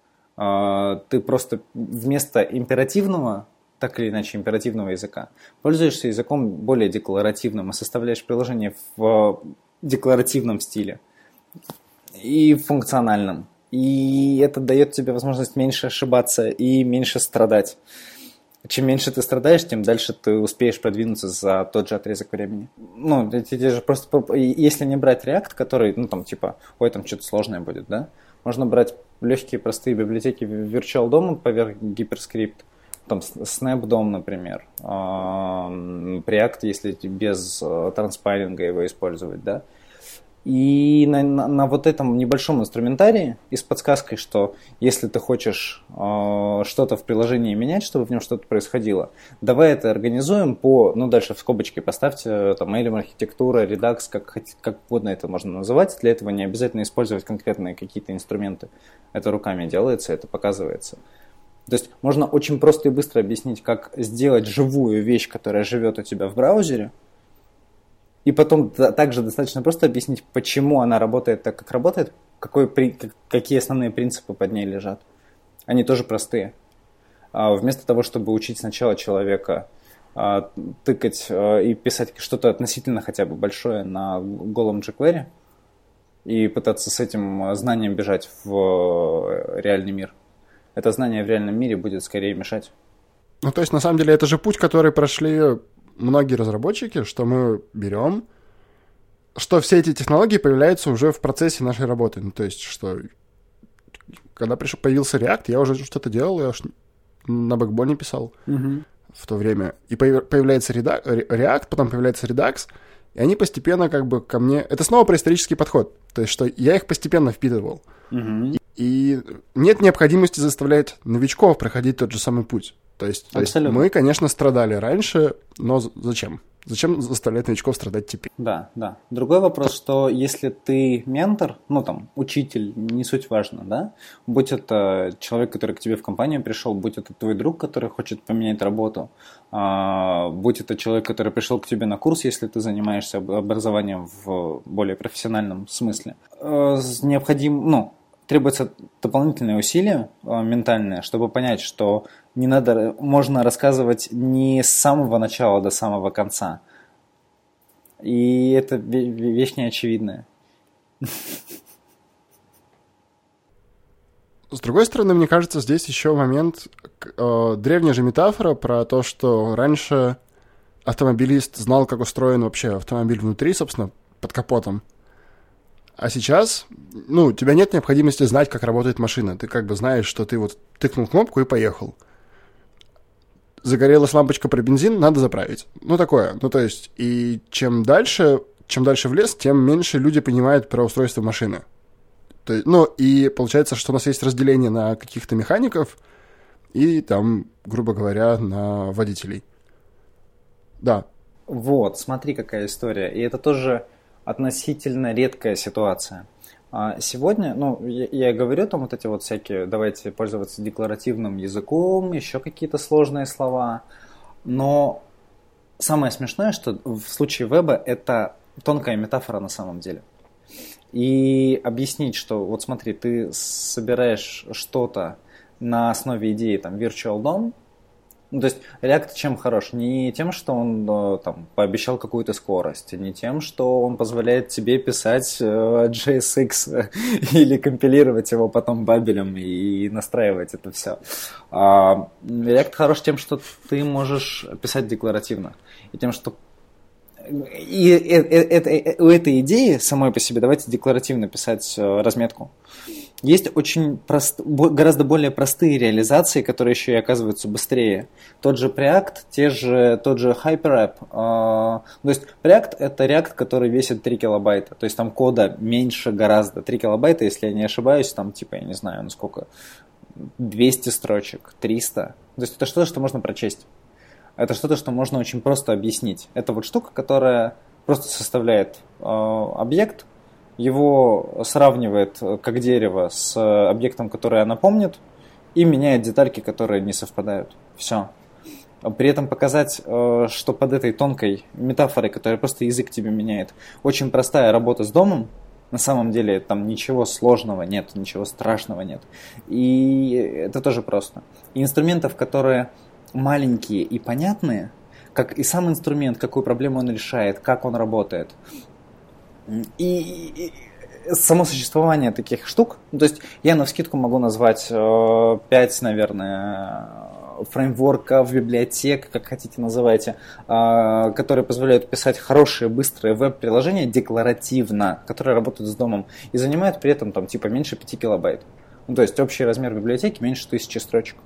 Speaker 2: Ты просто вместо императивного, так или иначе императивного языка, пользуешься языком более декларативным и составляешь приложение в декларативном стиле и функциональном. И это дает тебе возможность меньше ошибаться и меньше страдать. Чем меньше ты страдаешь, тем дальше ты успеешь продвинуться за тот же отрезок времени. Ну, это же просто, если не брать React, который, ну, там, типа, ой, там что-то сложное будет, да? Можно брать легкие, простые библиотеки Virtual дом поверх гиперскрипт, там, Snap дом, например, React, если без транспайринга его использовать, да? И на, на, на вот этом небольшом инструментарии и с подсказкой, что если ты хочешь э, что-то в приложении менять, чтобы в нем что-то происходило, давай это организуем по, ну дальше в скобочки поставьте, там, Elm архитектура, Redux, как, как угодно это можно называть. Для этого не обязательно использовать конкретные какие-то инструменты. Это руками делается, это показывается. То есть можно очень просто и быстро объяснить, как сделать живую вещь, которая живет у тебя в браузере, и потом также достаточно просто объяснить, почему она работает так, как работает, какой, какие основные принципы под ней лежат. Они тоже простые. Вместо того, чтобы учить сначала человека тыкать и писать что-то относительно хотя бы большое на голом jQuery и пытаться с этим знанием бежать в реальный мир, это знание в реальном мире будет скорее мешать.
Speaker 1: Ну, то есть, на самом деле, это же путь, который прошли многие разработчики, что мы берем, что все эти технологии появляются уже в процессе нашей работы. Ну, то есть, что когда пришел, появился React, я уже что-то делал, я уж на бэкбоне писал uh-huh. в то время. И появляется React, потом появляется Redux, и они постепенно как бы ко мне... Это снова преисторический подход. То есть, что я их постепенно впитывал. Uh-huh. И, и нет необходимости заставлять новичков проходить тот же самый путь. То есть, то есть мы, конечно, страдали раньше, но зачем? Зачем заставлять новичков страдать теперь?
Speaker 2: Да, да. Другой вопрос, что если ты ментор, ну там, учитель, не суть важно, да? Будь это человек, который к тебе в компанию пришел, будь это твой друг, который хочет поменять работу, а, будь это человек, который пришел к тебе на курс, если ты занимаешься образованием в более профессиональном смысле, а, необходим, ну, требуется дополнительные усилия а, ментальные, чтобы понять, что не надо, можно рассказывать не с самого начала до самого конца. И это вещь неочевидная.
Speaker 1: С другой стороны, мне кажется, здесь еще момент, э, древняя же метафора про то, что раньше автомобилист знал, как устроен вообще автомобиль внутри, собственно, под капотом. А сейчас, ну, у тебя нет необходимости знать, как работает машина. Ты как бы знаешь, что ты вот тыкнул кнопку и поехал. Загорелась лампочка про бензин, надо заправить. Ну, такое. Ну, то есть, и чем дальше, чем дальше в лес, тем меньше люди понимают про устройство машины. То есть, ну, и получается, что у нас есть разделение на каких-то механиков и там, грубо говоря, на водителей. Да.
Speaker 2: Вот, смотри, какая история. И это тоже относительно редкая ситуация. Сегодня, ну, я, я говорю там вот эти вот всякие, давайте пользоваться декларативным языком, еще какие-то сложные слова, но самое смешное, что в случае веба это тонкая метафора на самом деле. И объяснить, что вот смотри, ты собираешь что-то на основе идеи там Virtual дом. Ну, то есть React чем хорош? Не тем, что он там пообещал какую-то скорость, не тем, что он позволяет тебе писать джей эс икс или компилировать его потом бабелем и настраивать это все. А React хорош тем, что ты можешь писать декларативно. И тем, что и у этой идеи самой по себе, давайте декларативно писать разметку, есть очень прост, гораздо более простые реализации, которые еще и оказываются быстрее. Тот же Preact, те же, тот же HyperApp. Э, то есть Preact это React, который весит три килобайта. То есть там кода меньше гораздо. три килобайта, если я не ошибаюсь, там типа, я не знаю, ну сколько, двести строчек, триста. То есть это что-то, что можно прочесть. Это что-то, что можно очень просто объяснить. Это вот штука, которая просто составляет э, объект, его сравнивает как дерево с объектом, который она помнит, и меняет детальки, которые не совпадают. Все. При этом показать, что под этой тонкой метафорой, которая просто язык тебе меняет, очень простая работа с домом, на самом деле там ничего сложного нет, ничего страшного нет. И это тоже просто. И инструментов, которые маленькие и понятные, как и сам инструмент, какую проблему он решает, как он работает, И, и само существование таких штук, ну, то есть я навскидку могу назвать э, пять, наверное, фреймворков, библиотек, как хотите называйте, э, которые позволяют писать хорошие, быстрые веб-приложения декларативно, которые работают с домом и занимают при этом там типа меньше пяти килобайт. Ну, то есть общий размер библиотеки меньше тысячи строчек.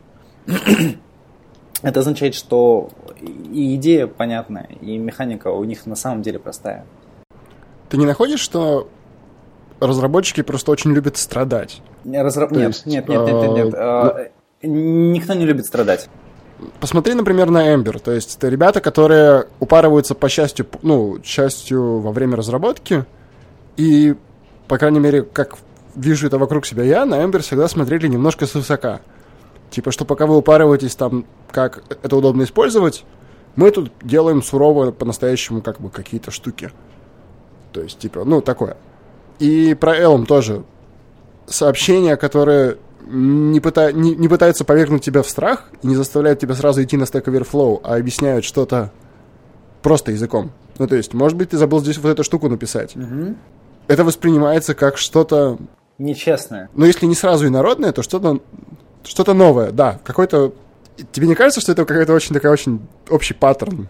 Speaker 2: Это означает, что и идея понятная, и механика у них на самом деле простая.
Speaker 1: Ты не находишь, что разработчики просто очень любят страдать?
Speaker 2: Разра... Нет, есть, нет, нет, нет, нет, нет. А, никто не любит страдать.
Speaker 1: Посмотри, например, на Ember. То есть это ребята, которые упарываются по счастью, ну, счастью во время разработки. И, по крайней мере, как вижу это вокруг себя я, на Ember всегда смотрели немножко свысока. Типа, что пока вы упарываетесь там, как это удобно использовать, мы тут делаем сурово по-настоящему как бы какие-то штуки. То есть, типа, ну, такое. И про Elm тоже. Сообщения, которые не, пыта... не, не пытаются повергнуть тебя в страх и не заставляют тебя сразу идти на Stack Overflow, а объясняют что-то просто языком. Ну, то есть, может быть, ты забыл здесь вот эту штуку написать. Угу. Это воспринимается как что-то...
Speaker 2: нечестное.
Speaker 1: Ну, если не сразу инородное, то что-то, что-то новое, да. Какой-то... Тебе не кажется, что это какой-то очень такой очень общий паттерн?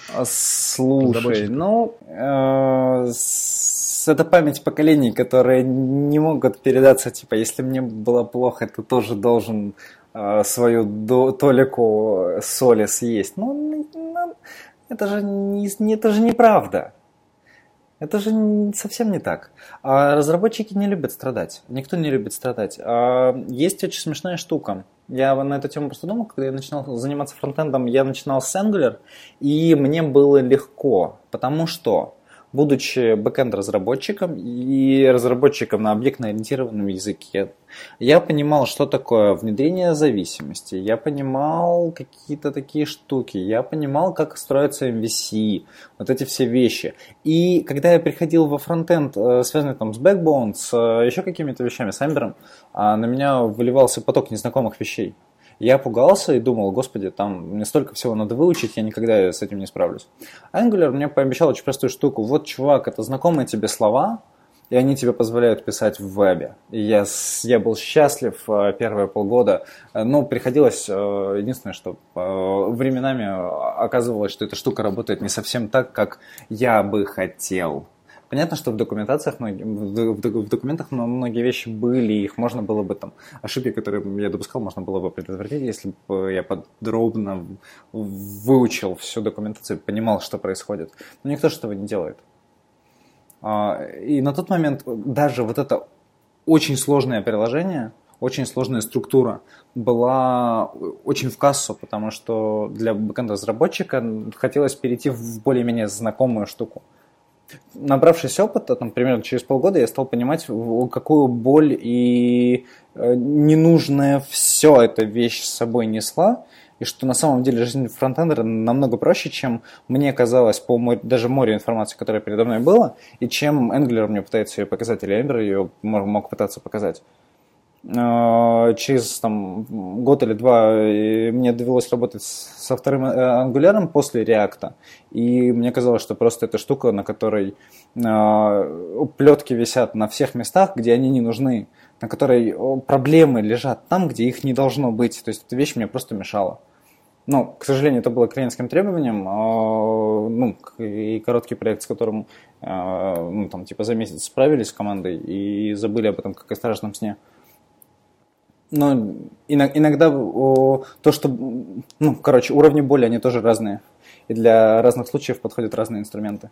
Speaker 2: Слушай, ну, э, с, это память поколений, которые не могут передаться, типа, если мне было плохо, ты тоже должен э, свою до, толику соли съесть. Ну, ну это же не, это же неправда. Это же совсем не так. А разработчики не любят страдать. Никто не любит страдать. А есть очень смешная штука. Я на эту тему просто думал, когда я начинал заниматься фронтендом, я начинал с Angular, и мне было легко, потому что, будучи бэкэнд-разработчиком и разработчиком на объектно-ориентированном языке, я понимал, что такое внедрение зависимости, я понимал какие-то такие штуки, я понимал, как строится эм ви си, вот эти все вещи. И когда я приходил во фронтенд, связанный там с Backbone, с еще какими-то вещами, с Ember, на меня выливался поток незнакомых вещей. Я пугался и думал, господи, там мне столько всего надо выучить, я никогда с этим не справлюсь. Angular мне пообещал очень простую штуку. Вот, чувак, это знакомые тебе слова, и они тебе позволяют писать в вебе. И я, я был счастлив первые полгода, но приходилось, единственное, что временами оказывалось, что эта штука работает не совсем так, как я бы хотел. Понятно, что в документациях, в документах многие вещи были, их можно было бы там, ошибки, которые я допускал, можно было бы предотвратить, если бы я подробно выучил всю документацию, понимал, что происходит. Но никто же этого не делает. И на тот момент даже вот это очень сложное приложение, очень сложная структура была очень в кассу, потому что для бэкэнд-разработчика хотелось перейти в более-менее знакомую штуку. Набравшись опыта, там, примерно через полгода я стал понимать, какую боль и ненужное все эта вещь с собой несла, и что на самом деле жизнь фронтендера намного проще, чем мне казалось по море, даже морю информации, которая передо мной была, и чем Angular мне пытается ее показать, или Ember ее мог пытаться показать. Через там, год или два мне довелось работать со вторым Angular после React, и мне казалось, что просто эта штука, на которой плетки висят на всех местах, где они не нужны, на которой проблемы лежат там, где их не должно быть. То есть эта вещь мне просто мешала. Ну, к сожалению, это было клиентским требованием, ну, и короткий проект, с которым, ну, там, типа за месяц справились с командой и забыли об этом как о страшном сне. Но иногда то, что, ну, короче, уровни боли, они тоже разные. И для разных случаев подходят разные инструменты.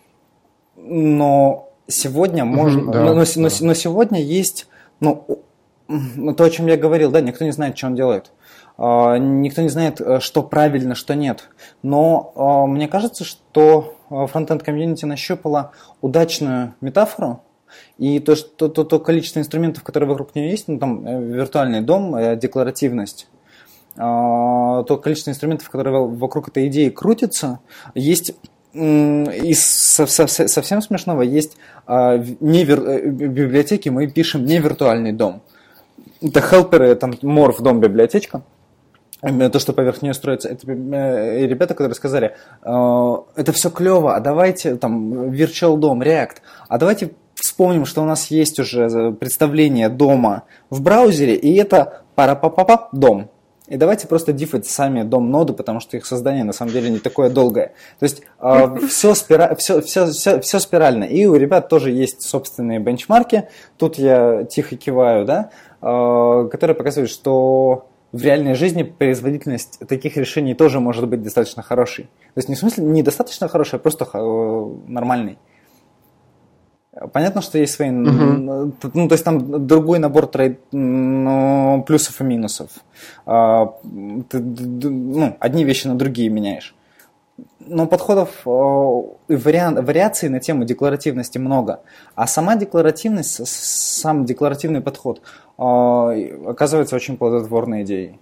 Speaker 2: Но сегодня можно, mm-hmm, да, но, но, да. но, но сегодня есть, ну, то, о чем я говорил, да, никто не знает, что он делает. Никто не знает, что правильно, что нет. Но мне кажется, что фронтенд-комьюнити нащупала удачную метафору. И то, что, то, то количество инструментов, которые вокруг нее есть, ну, там, виртуальный дом, декларативность, то количество инструментов, которые вокруг этой идеи крутятся, есть, из совсем смешного, есть не вир, библиотеки, мы пишем не виртуальный дом. Это хелперы, там, морф, дом, библиотечка. То, что поверх нее строится, это ребята, которые сказали, это все клево, а давайте, там, virtual дом, React, а давайте вспомним, что у нас есть уже представление дома в браузере, и это пара-па-па-па дом. И давайте просто дифать сами дом-ноды, потому что их создание на самом деле не такое долгое. То есть э, все, спира... все, все, все, все спирально. И у ребят тоже есть собственные бенчмарки. Тут я тихо киваю, да, э, которые показывают, что в реальной жизни производительность таких решений тоже может быть достаточно хорошей. То есть не в смысле недостаточно хорошей, а просто э, нормальной. Понятно, что есть свои, uh-huh. ну, то есть там другой набор трейд, ну, плюсов и минусов. Ты, ну, одни вещи на другие меняешь. Но подходов и вариант, вариаций на тему декларативности много. А сама декларативность, сам декларативный подход оказывается очень плодотворной идеей.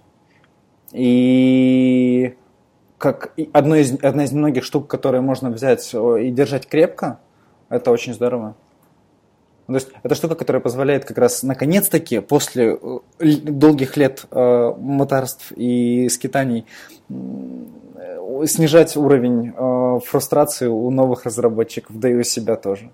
Speaker 2: И как одно из, одна из многих штук, которые можно взять и держать крепко, это очень здорово. То есть это штука, которая позволяет как раз наконец-таки после долгих лет э, мытарств и скитаний э, снижать уровень э, фрустрации у новых разработчиков, да и у себя тоже.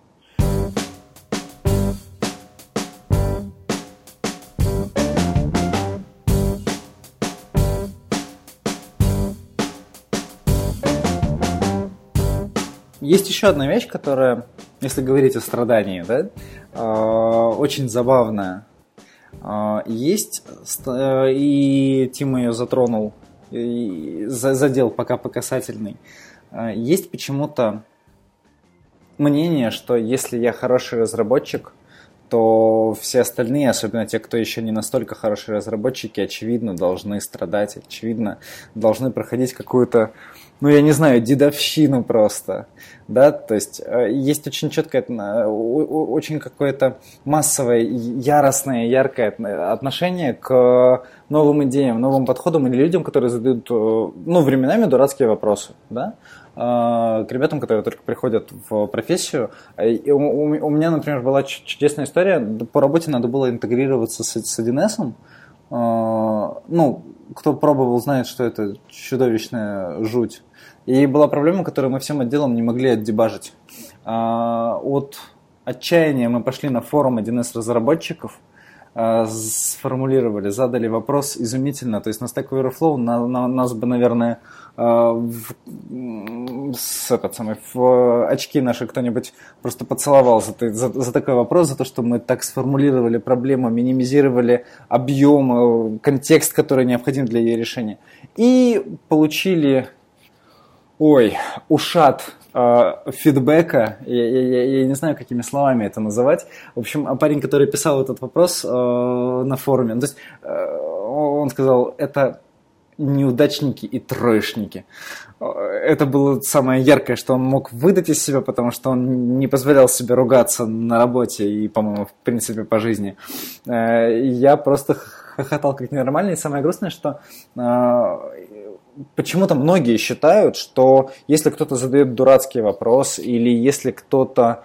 Speaker 2: Есть еще одна вещь, которая, если говорить о страдании, да, очень забавная. Есть, и Тима ее затронул, и задел пока по касательной. Есть почему-то мнение, что если я хороший разработчик, то все остальные, особенно те, кто еще не настолько хорошие разработчики, очевидно, должны страдать, очевидно, должны проходить какую-то, ну, я не знаю, дедовщину просто, да, то есть есть очень четкое, очень какое-то массовое, яростное, яркое отношение к новым идеям, новым подходам или людям, которые задают, ну, временами дурацкие вопросы, да, к ребятам, которые только приходят в профессию. И у, у, у меня, например, была чудесная история, по работе надо было интегрироваться с, с один эс. Ну, кто пробовал, знает, что это чудовищная жуть. И была проблема, которую мы всем отделом не могли отдебажить. От отчаяния мы пошли на форум один эс разработчиков, сформулировали, задали вопрос изумительно. То есть на Stack Overflow на, на, нас бы, наверное, в, с, этот самый, в очки наши кто-нибудь просто поцеловал за, за, за такой вопрос, за то, что мы так сформулировали проблему, минимизировали объем, контекст, который необходим для ее решения. И получили, ой, ушат фидбэка, я, я, я не знаю, какими словами это называть. В общем, парень, который писал этот вопрос э, на форуме, то есть э, он сказал, это неудачники и троечники. это было самое яркое, что он мог выдать из себя, потому что он не позволял себе ругаться на работе и, по-моему, в принципе, по жизни. Я просто хохотал как ненормальный. И самое грустное, что почему-то многие считают, что если кто-то задает дурацкий вопрос или если кто-то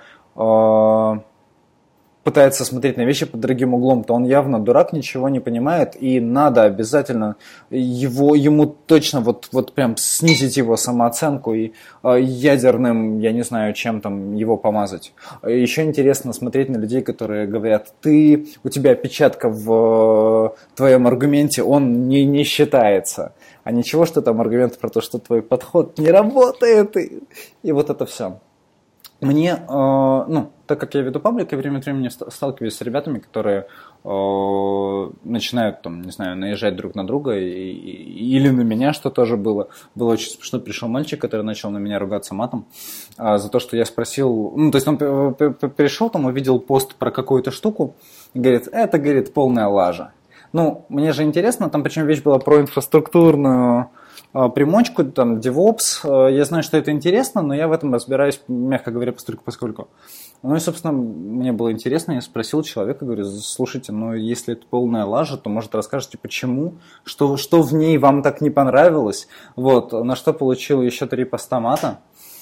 Speaker 2: пытается смотреть на вещи под другим углом, то он явно дурак, ничего не понимает, и надо обязательно его, ему точно вот, вот прям снизить его самооценку и э, ядерным, я не знаю, чем там его помазать. Еще интересно смотреть на людей, которые говорят, ты, у тебя опечатка в э, твоем аргументе, он не, не считается. А ничего, что там аргумент про то, что твой подход не работает, и, и вот это все. Мне, э, ну, так как я веду паблик, я время от времени сталкиваюсь с ребятами, которые э, начинают, там, не знаю, наезжать друг на друга и, и, или на меня, что тоже было. Было очень смешно, пришел мальчик, который начал на меня ругаться матом э, за то, что я спросил, ну, то есть он пришел, там, увидел пост про какую-то штуку и говорит, это, говорит, полная лажа. Ну, мне же интересно, там, причем вещь была про инфраструктурную примочку, там, DevOps. Я знаю, что это интересно, но я в этом разбираюсь, мягко говоря, постольку-поскольку. Ну и, собственно, мне было интересно, я спросил человека, говорю, слушайте, ну если это полная лажа, то, может, расскажете, почему, что, что в ней вам так не понравилось. Вот, на что получил еще три поста мата.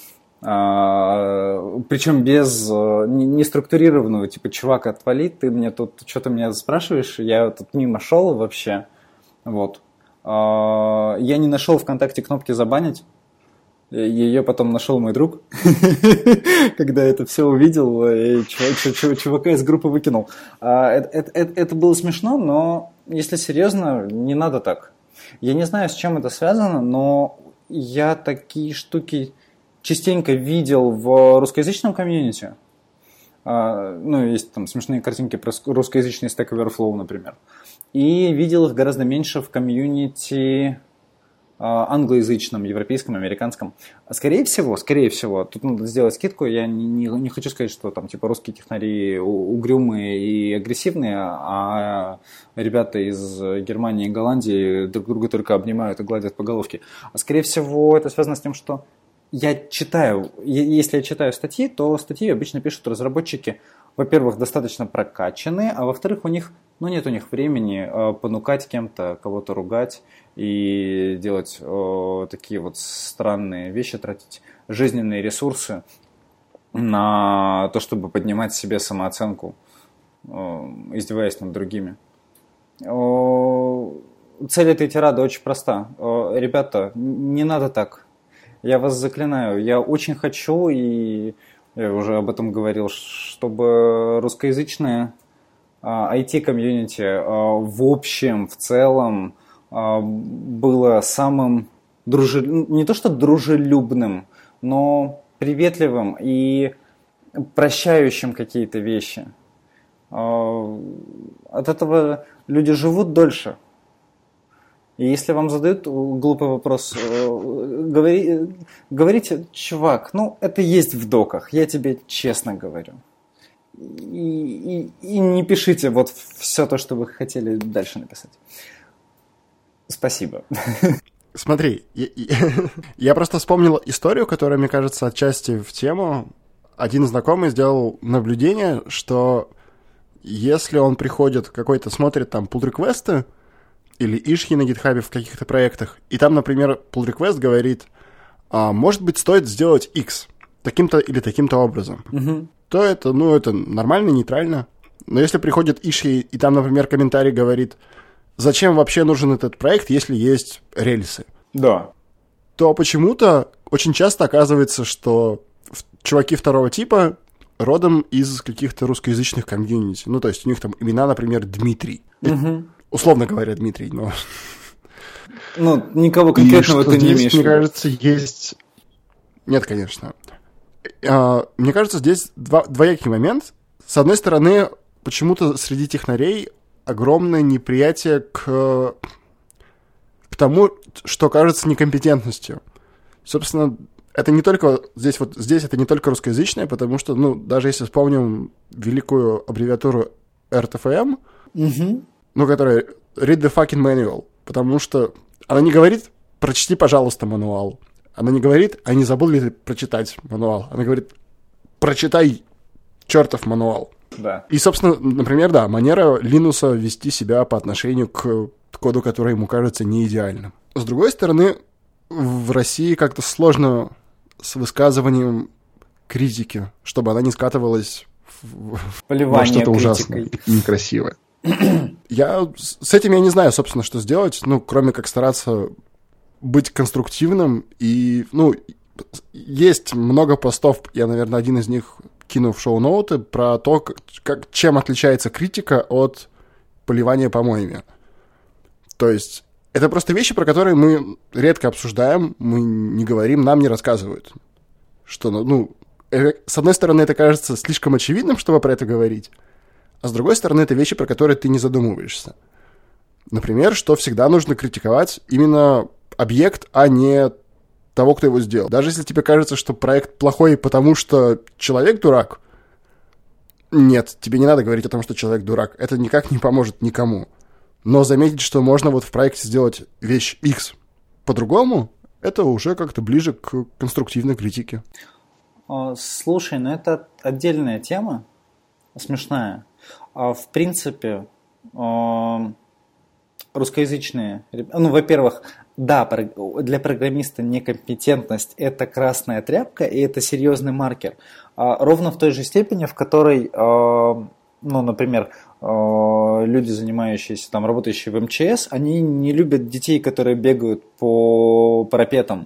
Speaker 2: А, причем без неструктурированного, типа, чувак, отвали, ты мне тут, что-то меня спрашиваешь, я тут мимо шел вообще, вот. Я не нашел ВКонтакте кнопки «Забанить». Ее потом нашел мой друг, когда это все увидел, и чувака из группы выкинул. Это было смешно, но, если серьезно, не надо так. Я не знаю, с чем это связано, но я такие штуки частенько видел в русскоязычном комьюнити. Ну, есть там смешные картинки про русскоязычный Stack Overflow, например. И видел их гораздо меньше в комьюнити англоязычном, европейском, американском. Скорее всего, скорее всего, тут надо сделать скидку, я не, не, не хочу сказать, что там типа русские технари угрюмые и агрессивные, а ребята из Германии и Голландии друг друга только обнимают и гладят по головке. А скорее всего, это связано с тем, что я читаю, если я читаю статьи, то статьи обычно пишут разработчики, во-первых, достаточно прокачанные, а во-вторых, у них, ну, нет у них времени э, понукать кем-то, кого-то ругать и делать э, такие вот странные вещи, тратить жизненные ресурсы на то, чтобы поднимать себе самооценку, э, издеваясь над другими. Э, цель этой тирады очень проста. Э, ребята, не надо так. Я вас заклинаю, я очень хочу, и я уже об этом говорил, чтобы русскоязычное ай ти-комьюнити в общем, в целом было самым дружелюбным, не то что дружелюбным, но приветливым и прощающим какие-то вещи. От этого люди живут дольше. И если вам задают глупый вопрос, говори, говорите, чувак, ну это есть в доках, я тебе честно говорю. И, и, и не пишите вот все то, что вы хотели дальше написать. Спасибо.
Speaker 1: Смотри, я, я просто вспомнил историю, которая, мне кажется, отчасти в тему. Один знакомый сделал наблюдение, что если он приходит какой-то, смотрит там pull-реквесты, или ишки на гитхабе в каких-то проектах, и там, например, pull request говорит, а, может быть, стоит сделать X таким-то или таким-то образом, uh-huh. то это, ну, это нормально, нейтрально. Но если приходит ишки, и там, например, комментарий говорит, зачем вообще нужен этот проект, если есть рельсы?
Speaker 2: Да.
Speaker 1: То почему-то очень часто оказывается, что чуваки второго типа родом из каких-то русскоязычных комьюнити. Ну, то есть у них там имена, например, Дмитрий. Uh-huh. Условно говоря, Дмитрий, но...
Speaker 2: Ну, никого конкретного ты не имеешь.
Speaker 1: Мне кажется, есть... Нет, конечно. Мне кажется, здесь два, двоякий момент. С одной стороны, почему-то среди технарей огромное неприятие к... к тому, что кажется некомпетентностью. Собственно, это не только... Здесь вот здесь это не только русскоязычное, потому что, ну, даже если вспомним великую аббревиатуру эр ти эф эм, угу. ну, которая read the fucking manual, потому что она не говорит «прочти, пожалуйста, мануал», Она не говорит, а не забыл ли ты прочитать мануал? Она говорит, прочитай чертов мануал.
Speaker 2: Да.
Speaker 1: И, собственно, например, да, манера Линуса вести себя по отношению к коду, который ему кажется не идеальным. С другой стороны, в России как-то сложно с высказыванием критики, чтобы она не скатывалась в, во что-то ужасное и некрасивое. Я с этим я не знаю, собственно, что сделать, ну, кроме как стараться быть конструктивным. И, ну, есть много постов, я, наверное, один из них кину в шоу-ноуты, про то, как, как, чем отличается критика от поливания помоями. То есть это просто вещи, про которые мы редко обсуждаем, мы не говорим, нам не рассказывают. Что, ну, э, с одной стороны, это кажется слишком очевидным, чтобы про это говорить, а с другой стороны, это вещи, про которые ты не задумываешься. Например, что всегда нужно критиковать именно объект, а не того, кто его сделал. Даже если тебе кажется, что проект плохой, потому что человек дурак, нет, тебе не надо говорить о том, что человек дурак. Это никак не поможет никому. Но заметить, что можно вот в проекте сделать вещь X по-другому, это уже как-то ближе к конструктивной критике.
Speaker 2: Слушай, ну это отдельная тема, смешная. В принципе, русскоязычные... Ну, во-первых, да, для программиста некомпетентность – это красная тряпка, и это серьезный маркер. Ровно в той же степени, в которой, ну, например, люди, занимающиеся, там, работающие в эм че эс, они не любят детей, которые бегают по парапетам.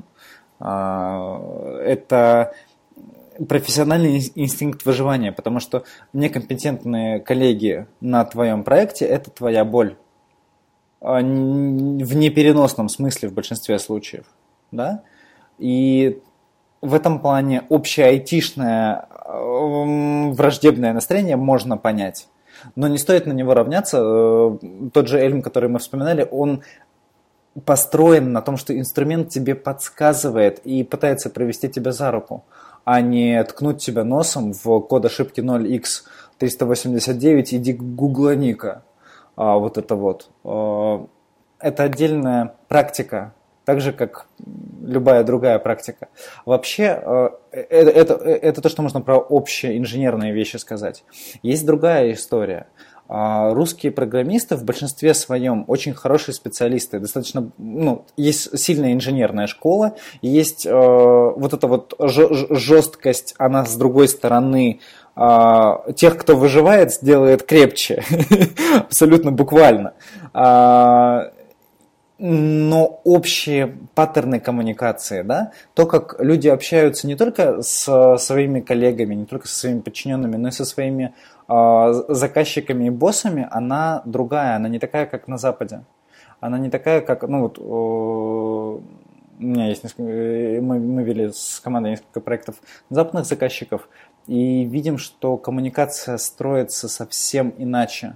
Speaker 2: Это профессиональный инстинкт выживания, потому что некомпетентные коллеги на твоем проекте – это твоя боль. В непереносном смысле в большинстве случаев. Да? И в этом плане общее айтишное враждебное настроение можно понять. Но не стоит на него равняться. Тот же Эльм, который мы вспоминали, он построен на том, что инструмент тебе подсказывает и пытается провести тебя за руку, а не ткнуть тебя носом в код ошибки ноль икс триста восемьдесят девять, иди гуглани-ка. А, вот это вот. Это отдельная практика, так же, как любая другая практика. Вообще, это, это, это то, что можно про общие инженерные вещи сказать. Есть другая история. Русские программисты в большинстве своем очень хорошие специалисты. Достаточно, ну, есть сильная инженерная школа, есть э, вот эта вот жесткость, она с другой стороны э, тех, кто выживает, сделает крепче. Абсолютно буквально. Э, но общие паттерны коммуникации, да, то, как люди общаются не только с своими коллегами, не только со своими подчиненными, но и со своими э, заказчиками и боссами, она другая, она не такая, как на Западе. Она не такая, как, ну вот, э, у меня есть несколько, мы, мы вели с командой несколько проектов западных заказчиков, и видим, что коммуникация строится совсем иначе.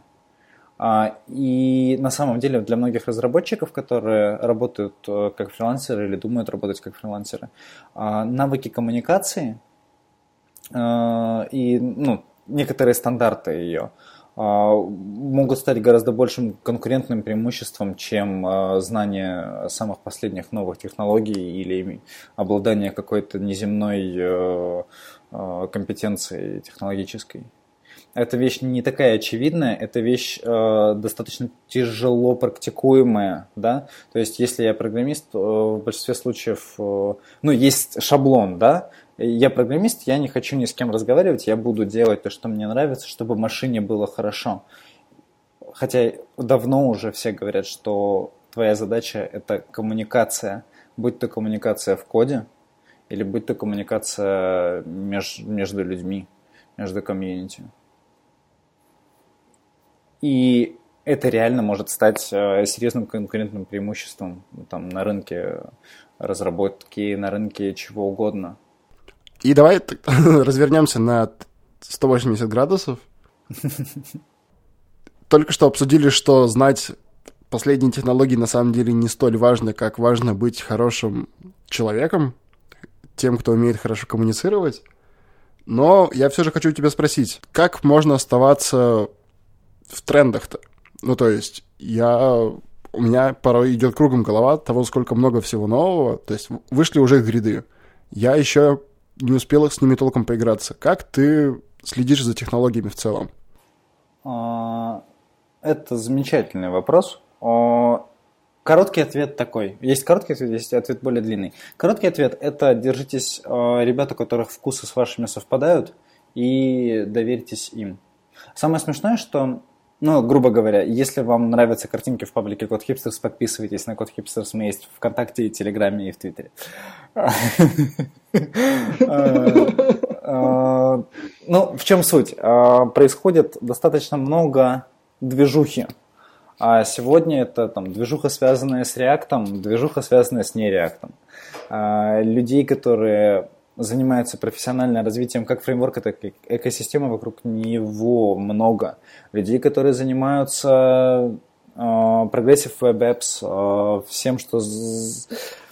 Speaker 2: И на самом деле для многих разработчиков, которые работают как фрилансеры или думают работать как фрилансеры, навыки коммуникации и, ну, некоторые стандарты ее могут стать гораздо большим конкурентным преимуществом, чем знание самых последних новых технологий или обладание какой-то неземной компетенцией технологической. Эта вещь не такая очевидная, это вещь э, достаточно тяжело практикуемая, да, то есть если я программист, э, в большинстве случаев, э, ну, есть шаблон, да, я программист, я не хочу ни с кем разговаривать, я буду делать то, что мне нравится, чтобы машине было хорошо. Хотя давно уже все говорят, что твоя задача – это коммуникация, будь то коммуникация в коде, или будь то коммуникация меж, между людьми, между комьюнити. И это реально может стать серьезным конкурентным преимуществом там, на рынке разработки, на рынке чего угодно.
Speaker 1: И давай развернемся на сто восемьдесят градусов. Только что обсудили, что знать последние технологии на самом деле не столь важно, как важно быть хорошим человеком, тем, кто умеет хорошо коммуницировать. Но я все же хочу тебя спросить, как можно оставаться в трендах-то? Ну, то есть, я у меня порой идет кругом голова от того, сколько много всего нового. То есть вышли уже гриды. Я еще не успел с ними толком поиграться. Как ты следишь за технологиями в целом?
Speaker 2: Это замечательный вопрос. Короткий ответ такой. Есть короткий ответ, есть ответ более длинный. Короткий ответ – это держитесь ребят, у которых вкусы с вашими совпадают, и доверьтесь им. Самое смешное, что, ну, грубо говоря, если вам нравятся картинки в паблике Код Хипстерс, подписывайтесь на Код Хипстерс, мы есть в ВКонтакте, Телеграме и в Твиттере. Ну, в чем суть? Происходит достаточно много движухи. А сегодня это там движуха, связанная с React, движуха, связанная с не-React. А, людей, которые занимаются профессиональным развитием как фреймворка, так и экосистемы вокруг него много. Людей, которые занимаются а, Progressive Web Apps, а, всем, что з...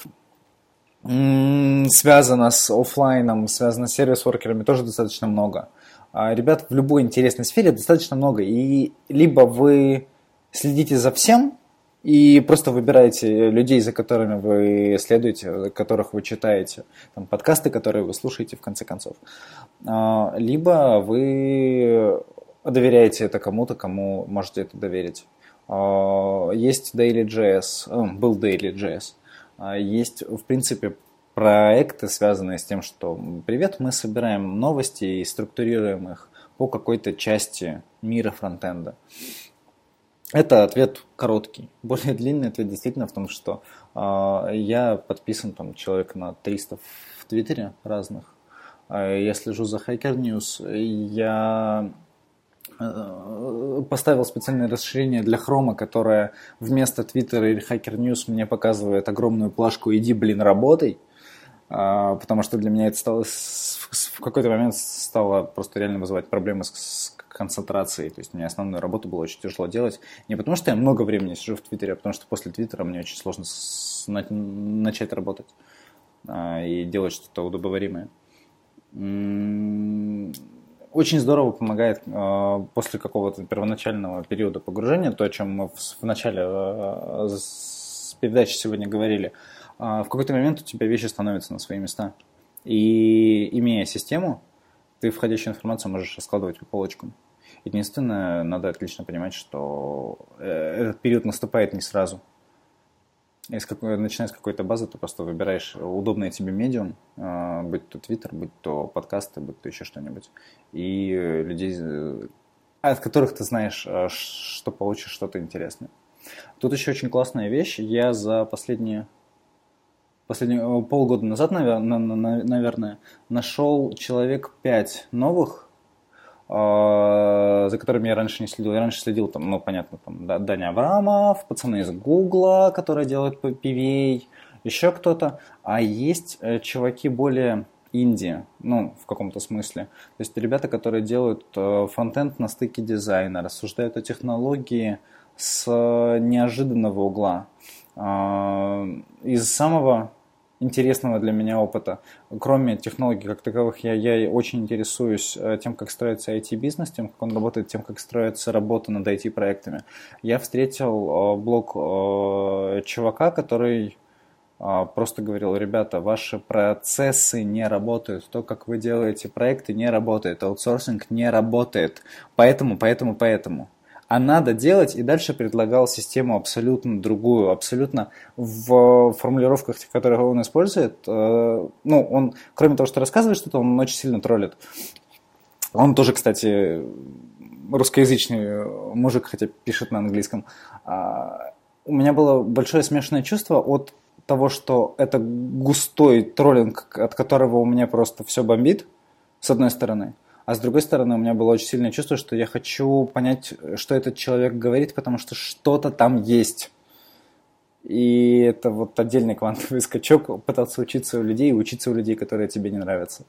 Speaker 2: м- связано с офлайном, связано с сервис-воркерами, тоже достаточно много. А, ребят в любой интересной сфере достаточно много. И либо вы следите за всем и просто выбираете людей, за которыми вы следуете, которых вы читаете, там, подкасты, которые вы слушаете, в конце концов. Либо вы доверяете это кому-то, кому можете это доверить. Есть Daily.js, был Daily.js. Есть, в принципе, проекты, связанные с тем, что «Привет, мы собираем новости и структурируем их по какой-то части мира фронтенда». Это ответ короткий. Более длинный ответ действительно в том, что э, я подписан там человек на триста в Твиттере разных. Э, я слежу за Hacker News. Я э, поставил специальное расширение для Хрома, которое вместо Твиттера или Hacker News мне показывает огромную плашку «Иди, блин, работай». Э, потому что для меня это стало в какой-то момент стало просто реально вызывать проблемы с, с концентрацией. То есть мне основную работу было очень тяжело делать. Не потому что я много времени сижу в Твиттере, а потому что после Твиттера мне очень сложно с, на, начать работать а, и делать что-то удобоваримое. М-м- очень здорово помогает а, после какого-то первоначального периода погружения, то, о чем мы в, в начале а, с передачи сегодня говорили. А, в какой-то момент у тебя вещи становятся на свои места. И имея систему, ты входящую информацию можешь раскладывать по полочкам. Единственное, надо отлично понимать, что этот период наступает не сразу. Из какой, начиная с какой-то базы, ты просто выбираешь удобный тебе медиум, будь то Твиттер, будь то подкасты, будь то еще что-нибудь. И людей, от которых ты знаешь, что получишь что-то интересное. Тут еще очень классная вещь. Я за последние... Последние полгода назад, наверное, нашел человек пять новых, за которыми я раньше не следил. Я раньше следил, там, ну, понятно, там, Даня Абрамов, пацаны из Гугла, которые делают пи ви эй, еще кто-то. А есть чуваки более инди, ну, в каком-то смысле. То есть ребята, которые делают фронтенд на стыке дизайна, рассуждают о технологии с неожиданного угла. Из самого интересного для меня опыта. Кроме технологий как таковых, я, я очень интересуюсь тем, как строится ай ти-бизнес, тем, как он работает, тем, как строится работа над ай ти-проектами. Я встретил блог чувака, который просто говорил: ребята, ваши процессы не работают, то, как вы делаете проекты, не работает, аутсорсинг не работает, поэтому, поэтому, поэтому. А надо делать, и дальше предлагал систему абсолютно другую, абсолютно в формулировках, которые он использует. Ну, он, кроме того, что рассказывает что-то, он очень сильно троллит. Он тоже, кстати, русскоязычный мужик, хотя пишет на английском. У меня было большое смешанное чувство от того, что это густой троллинг, от которого у меня просто все бомбит, с одной стороны. А с другой стороны, у меня было очень сильное чувство, что я хочу понять, что этот человек говорит, потому что что-то там есть. И это вот отдельный квантовый скачок, пытаться учиться у людей, учиться у людей, которые тебе не нравятся.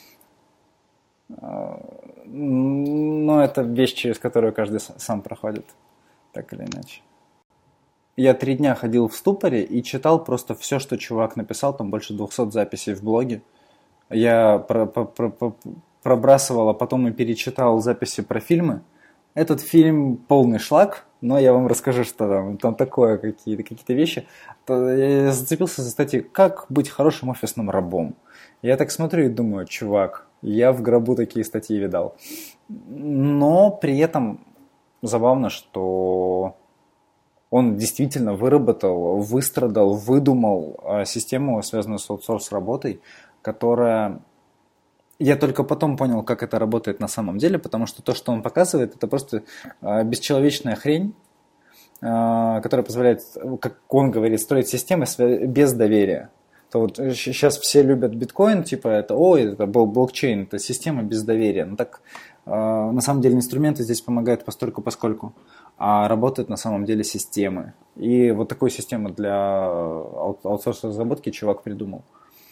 Speaker 2: Но это вещь, через которую каждый сам проходит, так или иначе. Я три дня ходил в ступоре и читал просто все, что чувак написал, там больше двухсот записей в блоге. Я про, про, про, про, пробрасывал, а потом и перечитал записи про фильмы, Этот фильм полный шлак, но я вам расскажу, что там, там такое, какие-то, какие-то вещи. Я зацепился за статью «Как быть хорошим офисным рабом». Я так смотрю и думаю, чувак, я в гробу такие статьи видал. Но при этом забавно, что он действительно выработал, выстрадал, выдумал систему, связанную с аутсорс-работой, которая... Я только потом понял, как это работает на самом деле, потому что то, что он показывает, это просто бесчеловечная хрень, которая позволяет, как он говорит, строить системы без доверия. То вот сейчас все любят биткоин, типа это, ой, это был блокчейн, это система без доверия. Но так на самом деле инструменты здесь помогают постольку поскольку, а работают на самом деле системы. И вот такую систему для аутсорсовой разработки чувак придумал.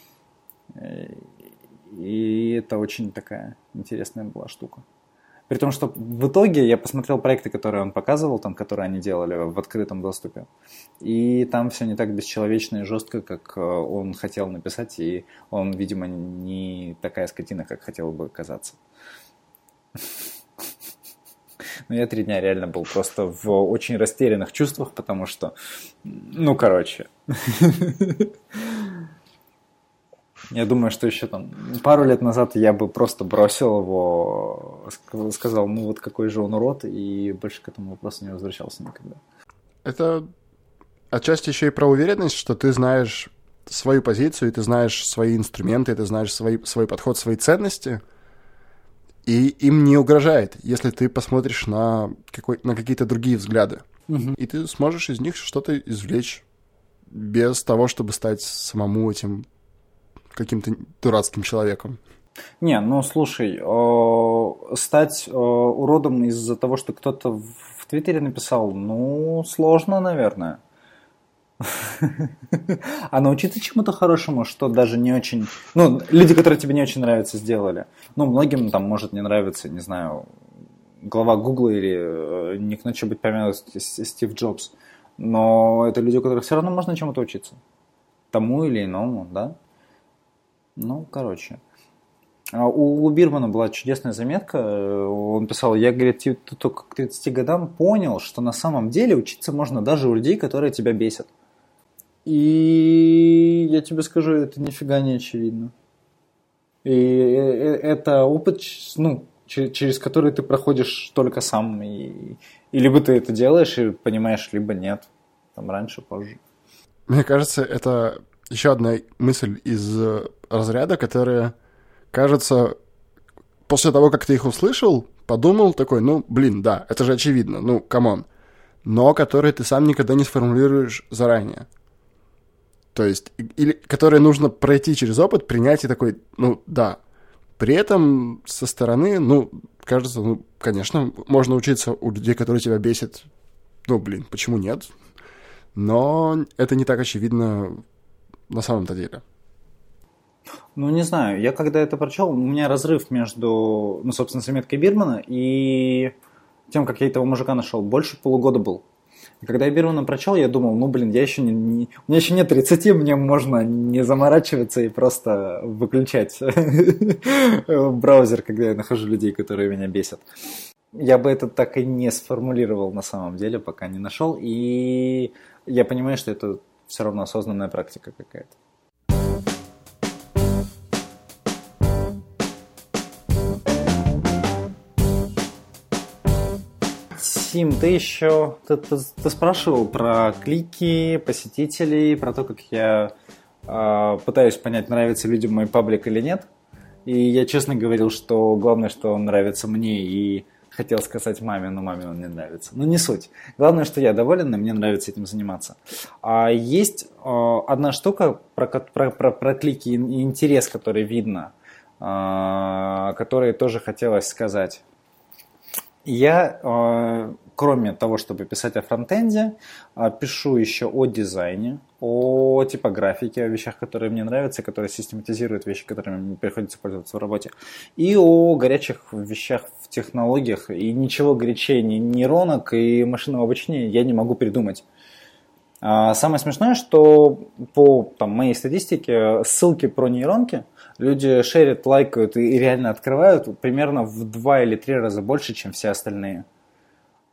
Speaker 2: И это очень такая интересная была штука. При том, что в итоге я посмотрел проекты, которые он показывал, там, которые они делали в открытом доступе. И там все не так бесчеловечно и жестко, как он хотел написать. И он, видимо, не такая скотина, как хотел бы казаться. Но я три дня реально был просто в очень растерянных чувствах, потому что, ну, короче... Я думаю, что еще там пару лет назад я бы просто бросил его, сказал, ну вот какой же он урод, и больше к этому вопросу не возвращался никогда.
Speaker 1: Это отчасти еще и про уверенность, что ты знаешь свою позицию, и ты знаешь свои инструменты, и ты знаешь свои, свой подход, свои ценности, и им не угрожает, если ты посмотришь на, какой, на какие-то другие взгляды. Угу. И ты сможешь из них что-то извлечь без того, чтобы стать самому этим каким-то дурацким человеком.
Speaker 2: Не, ну слушай, э, стать э, уродом из-за того, что кто-то в, в Твиттере написал, ну, сложно, наверное. А научиться чему-то хорошему, что даже не очень... Ну, люди, которые тебе не очень нравятся, сделали. Ну, многим там может не нравиться, не знаю, глава Гугла или не к ночи быть помянут Стив Джобс. Но это люди, у которых все равно можно чему-то учиться. Тому или иному, да? Ну, короче. У, у Бирмана была чудесная заметка. Он писал, я, говорит, только к тридцати годам понял, что на самом деле учиться можно даже у людей, которые тебя бесят. И я тебе скажу, это нифига не очевидно. И это опыт, ну, через который ты проходишь только сам. И, и либо ты это делаешь и понимаешь, либо нет. Там раньше, позже.
Speaker 1: Мне кажется, это еще одна мысль из разряда, которая, кажется, после того, как ты их услышал, подумал такой, ну, блин, да, это же очевидно, ну, камон. Но которые ты сам никогда не сформулируешь заранее. То есть, или которые нужно пройти через опыт, принять и такой, ну, да. При этом со стороны, ну, кажется, ну, конечно, можно учиться у людей, которые тебя бесят. Ну, блин, почему нет? Но это не так очевидно на самом-то деле.
Speaker 2: Ну, не знаю, я когда это прочел, у меня разрыв между, ну, собственно, заметкой Бирмана и тем, как я этого мужика нашел, больше полугода был. И когда я Бирмана прочел, я думал, ну, блин, я еще не, не, у меня еще нет тридцати, мне можно не заморачиваться и просто выключать браузер, когда я нахожу людей, которые меня бесят. Я бы это так и не сформулировал на самом деле, пока не нашел. И я понимаю, что это все равно осознанная практика какая-то. Сим, ты еще ты, ты, ты спрашивал про клики, посетителей, про то, как я э, пытаюсь понять, нравится людям мой паблик или нет. И я честно говорил, что главное, что он нравится мне, и хотел сказать маме, но маме он не нравится. Но не суть. Главное, что я доволен, и мне нравится этим заниматься. А есть э, одна штука про, про, про, про клики и интерес, который видно, э, который тоже хотелось сказать. Я, э, кроме того, чтобы писать о фронтенде, э, пишу еще о дизайне, о типографике, о вещах, которые мне нравятся, которые систематизируют вещи, которыми мне приходится пользоваться в работе, и о горячих вещах в технологиях. И ничего горячее ни нейронок и машинного обучения я не могу придумать. А самое смешное, что по там, моей статистике ссылки про нейронки люди шерят, лайкают и реально открывают примерно в два или три раза больше, чем все остальные.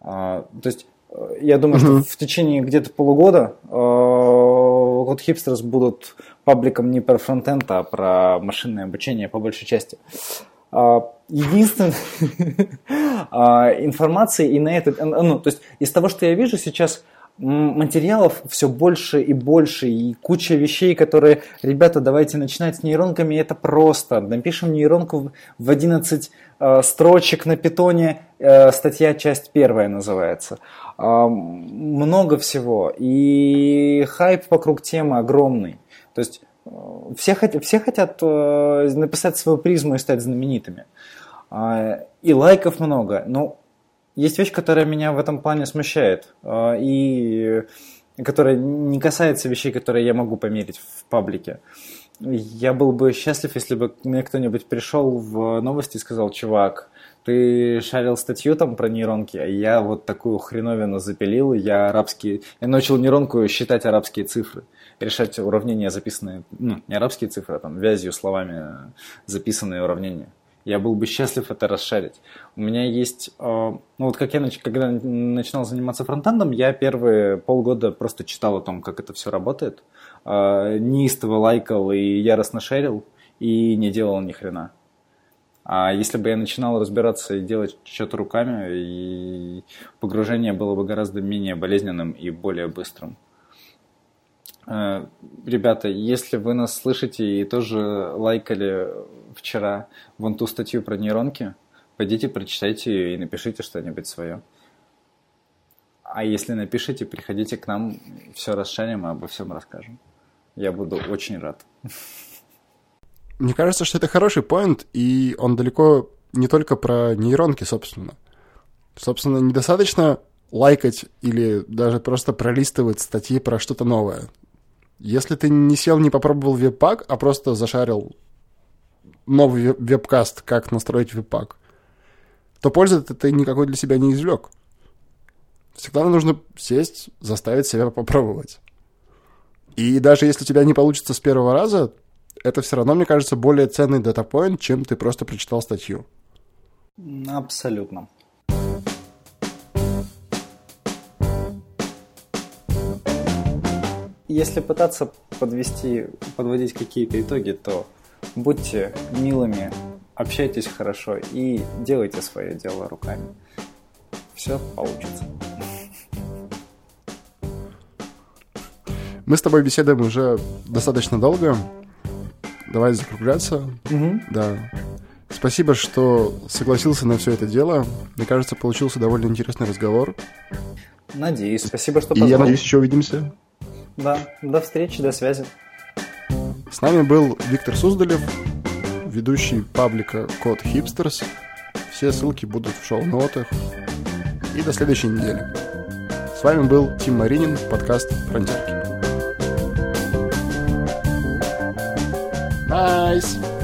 Speaker 2: То есть я думаю, uh-huh. что в течение где-то полугода Code Hipsters будут пабликом не про фронтенд, а про машинное обучение по большей части. Единственная информация и на это, ну, то есть из того, что я вижу сейчас, материалов все больше и больше, и куча вещей, которые, ребята, давайте начинать с нейронками, это просто. Напишем нейронку в одиннадцать э, строчек на питоне, э, статья часть первая называется. Э, много всего, и хайп вокруг темы огромный. То есть э, все, хот- все хотят э, написать свою призму и стать знаменитыми. Э, и лайков много, но есть вещь, которая меня в этом плане смущает, и которая не касается вещей, которые я могу померить в паблике. Я был бы счастлив, если бы мне кто-нибудь пришел в новости и сказал: чувак, ты шарил статью там про нейронки, а я вот такую хреновину запилил, я арабские... Я научил нейронку считать арабские цифры, решать уравнения, записанные... Ну, не арабские цифры, а там вязью, словами записанные уравнения. Я был бы счастлив это расшарить. У меня есть... Э, ну вот как я нач... когда начинал заниматься фронтендом, я первые полгода просто читал о том, как это все работает. Э, неистово лайкал и яростно шерил, и не делал ни хрена. А если бы я начинал разбираться и делать что-то руками, и погружение было бы гораздо менее болезненным и более быстрым. Ребята, если вы нас слышите и тоже лайкали вчера вон ту статью про нейронки, пойдите, прочитайте ее и напишите что-нибудь свое. А если напишите, приходите к нам, все расшарим и обо всем расскажем. Я буду очень рад.
Speaker 1: Мне кажется, что это хороший поинт, и он далеко не только про нейронки, собственно. Собственно, недостаточно лайкать или даже просто пролистывать статьи про что-то новое. Если ты не сел, не попробовал веб-пак, а просто зашарил новый веб-каст, как настроить веб-пак, то пользы ты никакой для себя не извлек. Всегда нужно сесть, заставить себя попробовать. И даже если у тебя не получится с первого раза, это все равно, мне кажется, более ценный дата-поинт, чем ты просто прочитал статью.
Speaker 2: Абсолютно. Если пытаться подвести, подводить какие-то итоги, то будьте милыми, общайтесь хорошо и делайте свое дело руками. Все получится.
Speaker 1: Мы с тобой беседуем уже достаточно долго. Давай закругляться.
Speaker 2: Угу.
Speaker 1: Да. Спасибо, что согласился на все это дело. Мне кажется, получился довольно интересный разговор.
Speaker 2: Надеюсь. Спасибо, что
Speaker 1: позвал. И я надеюсь, еще увидимся.
Speaker 2: Да, до встречи, до связи.
Speaker 1: С нами был Виктор Суздалев, ведущий паблика Code Hipsters. Все ссылки будут в шоу-нотах. И до следующей недели. С вами был Тим Маринин, подкаст «Фронтярки». Nice!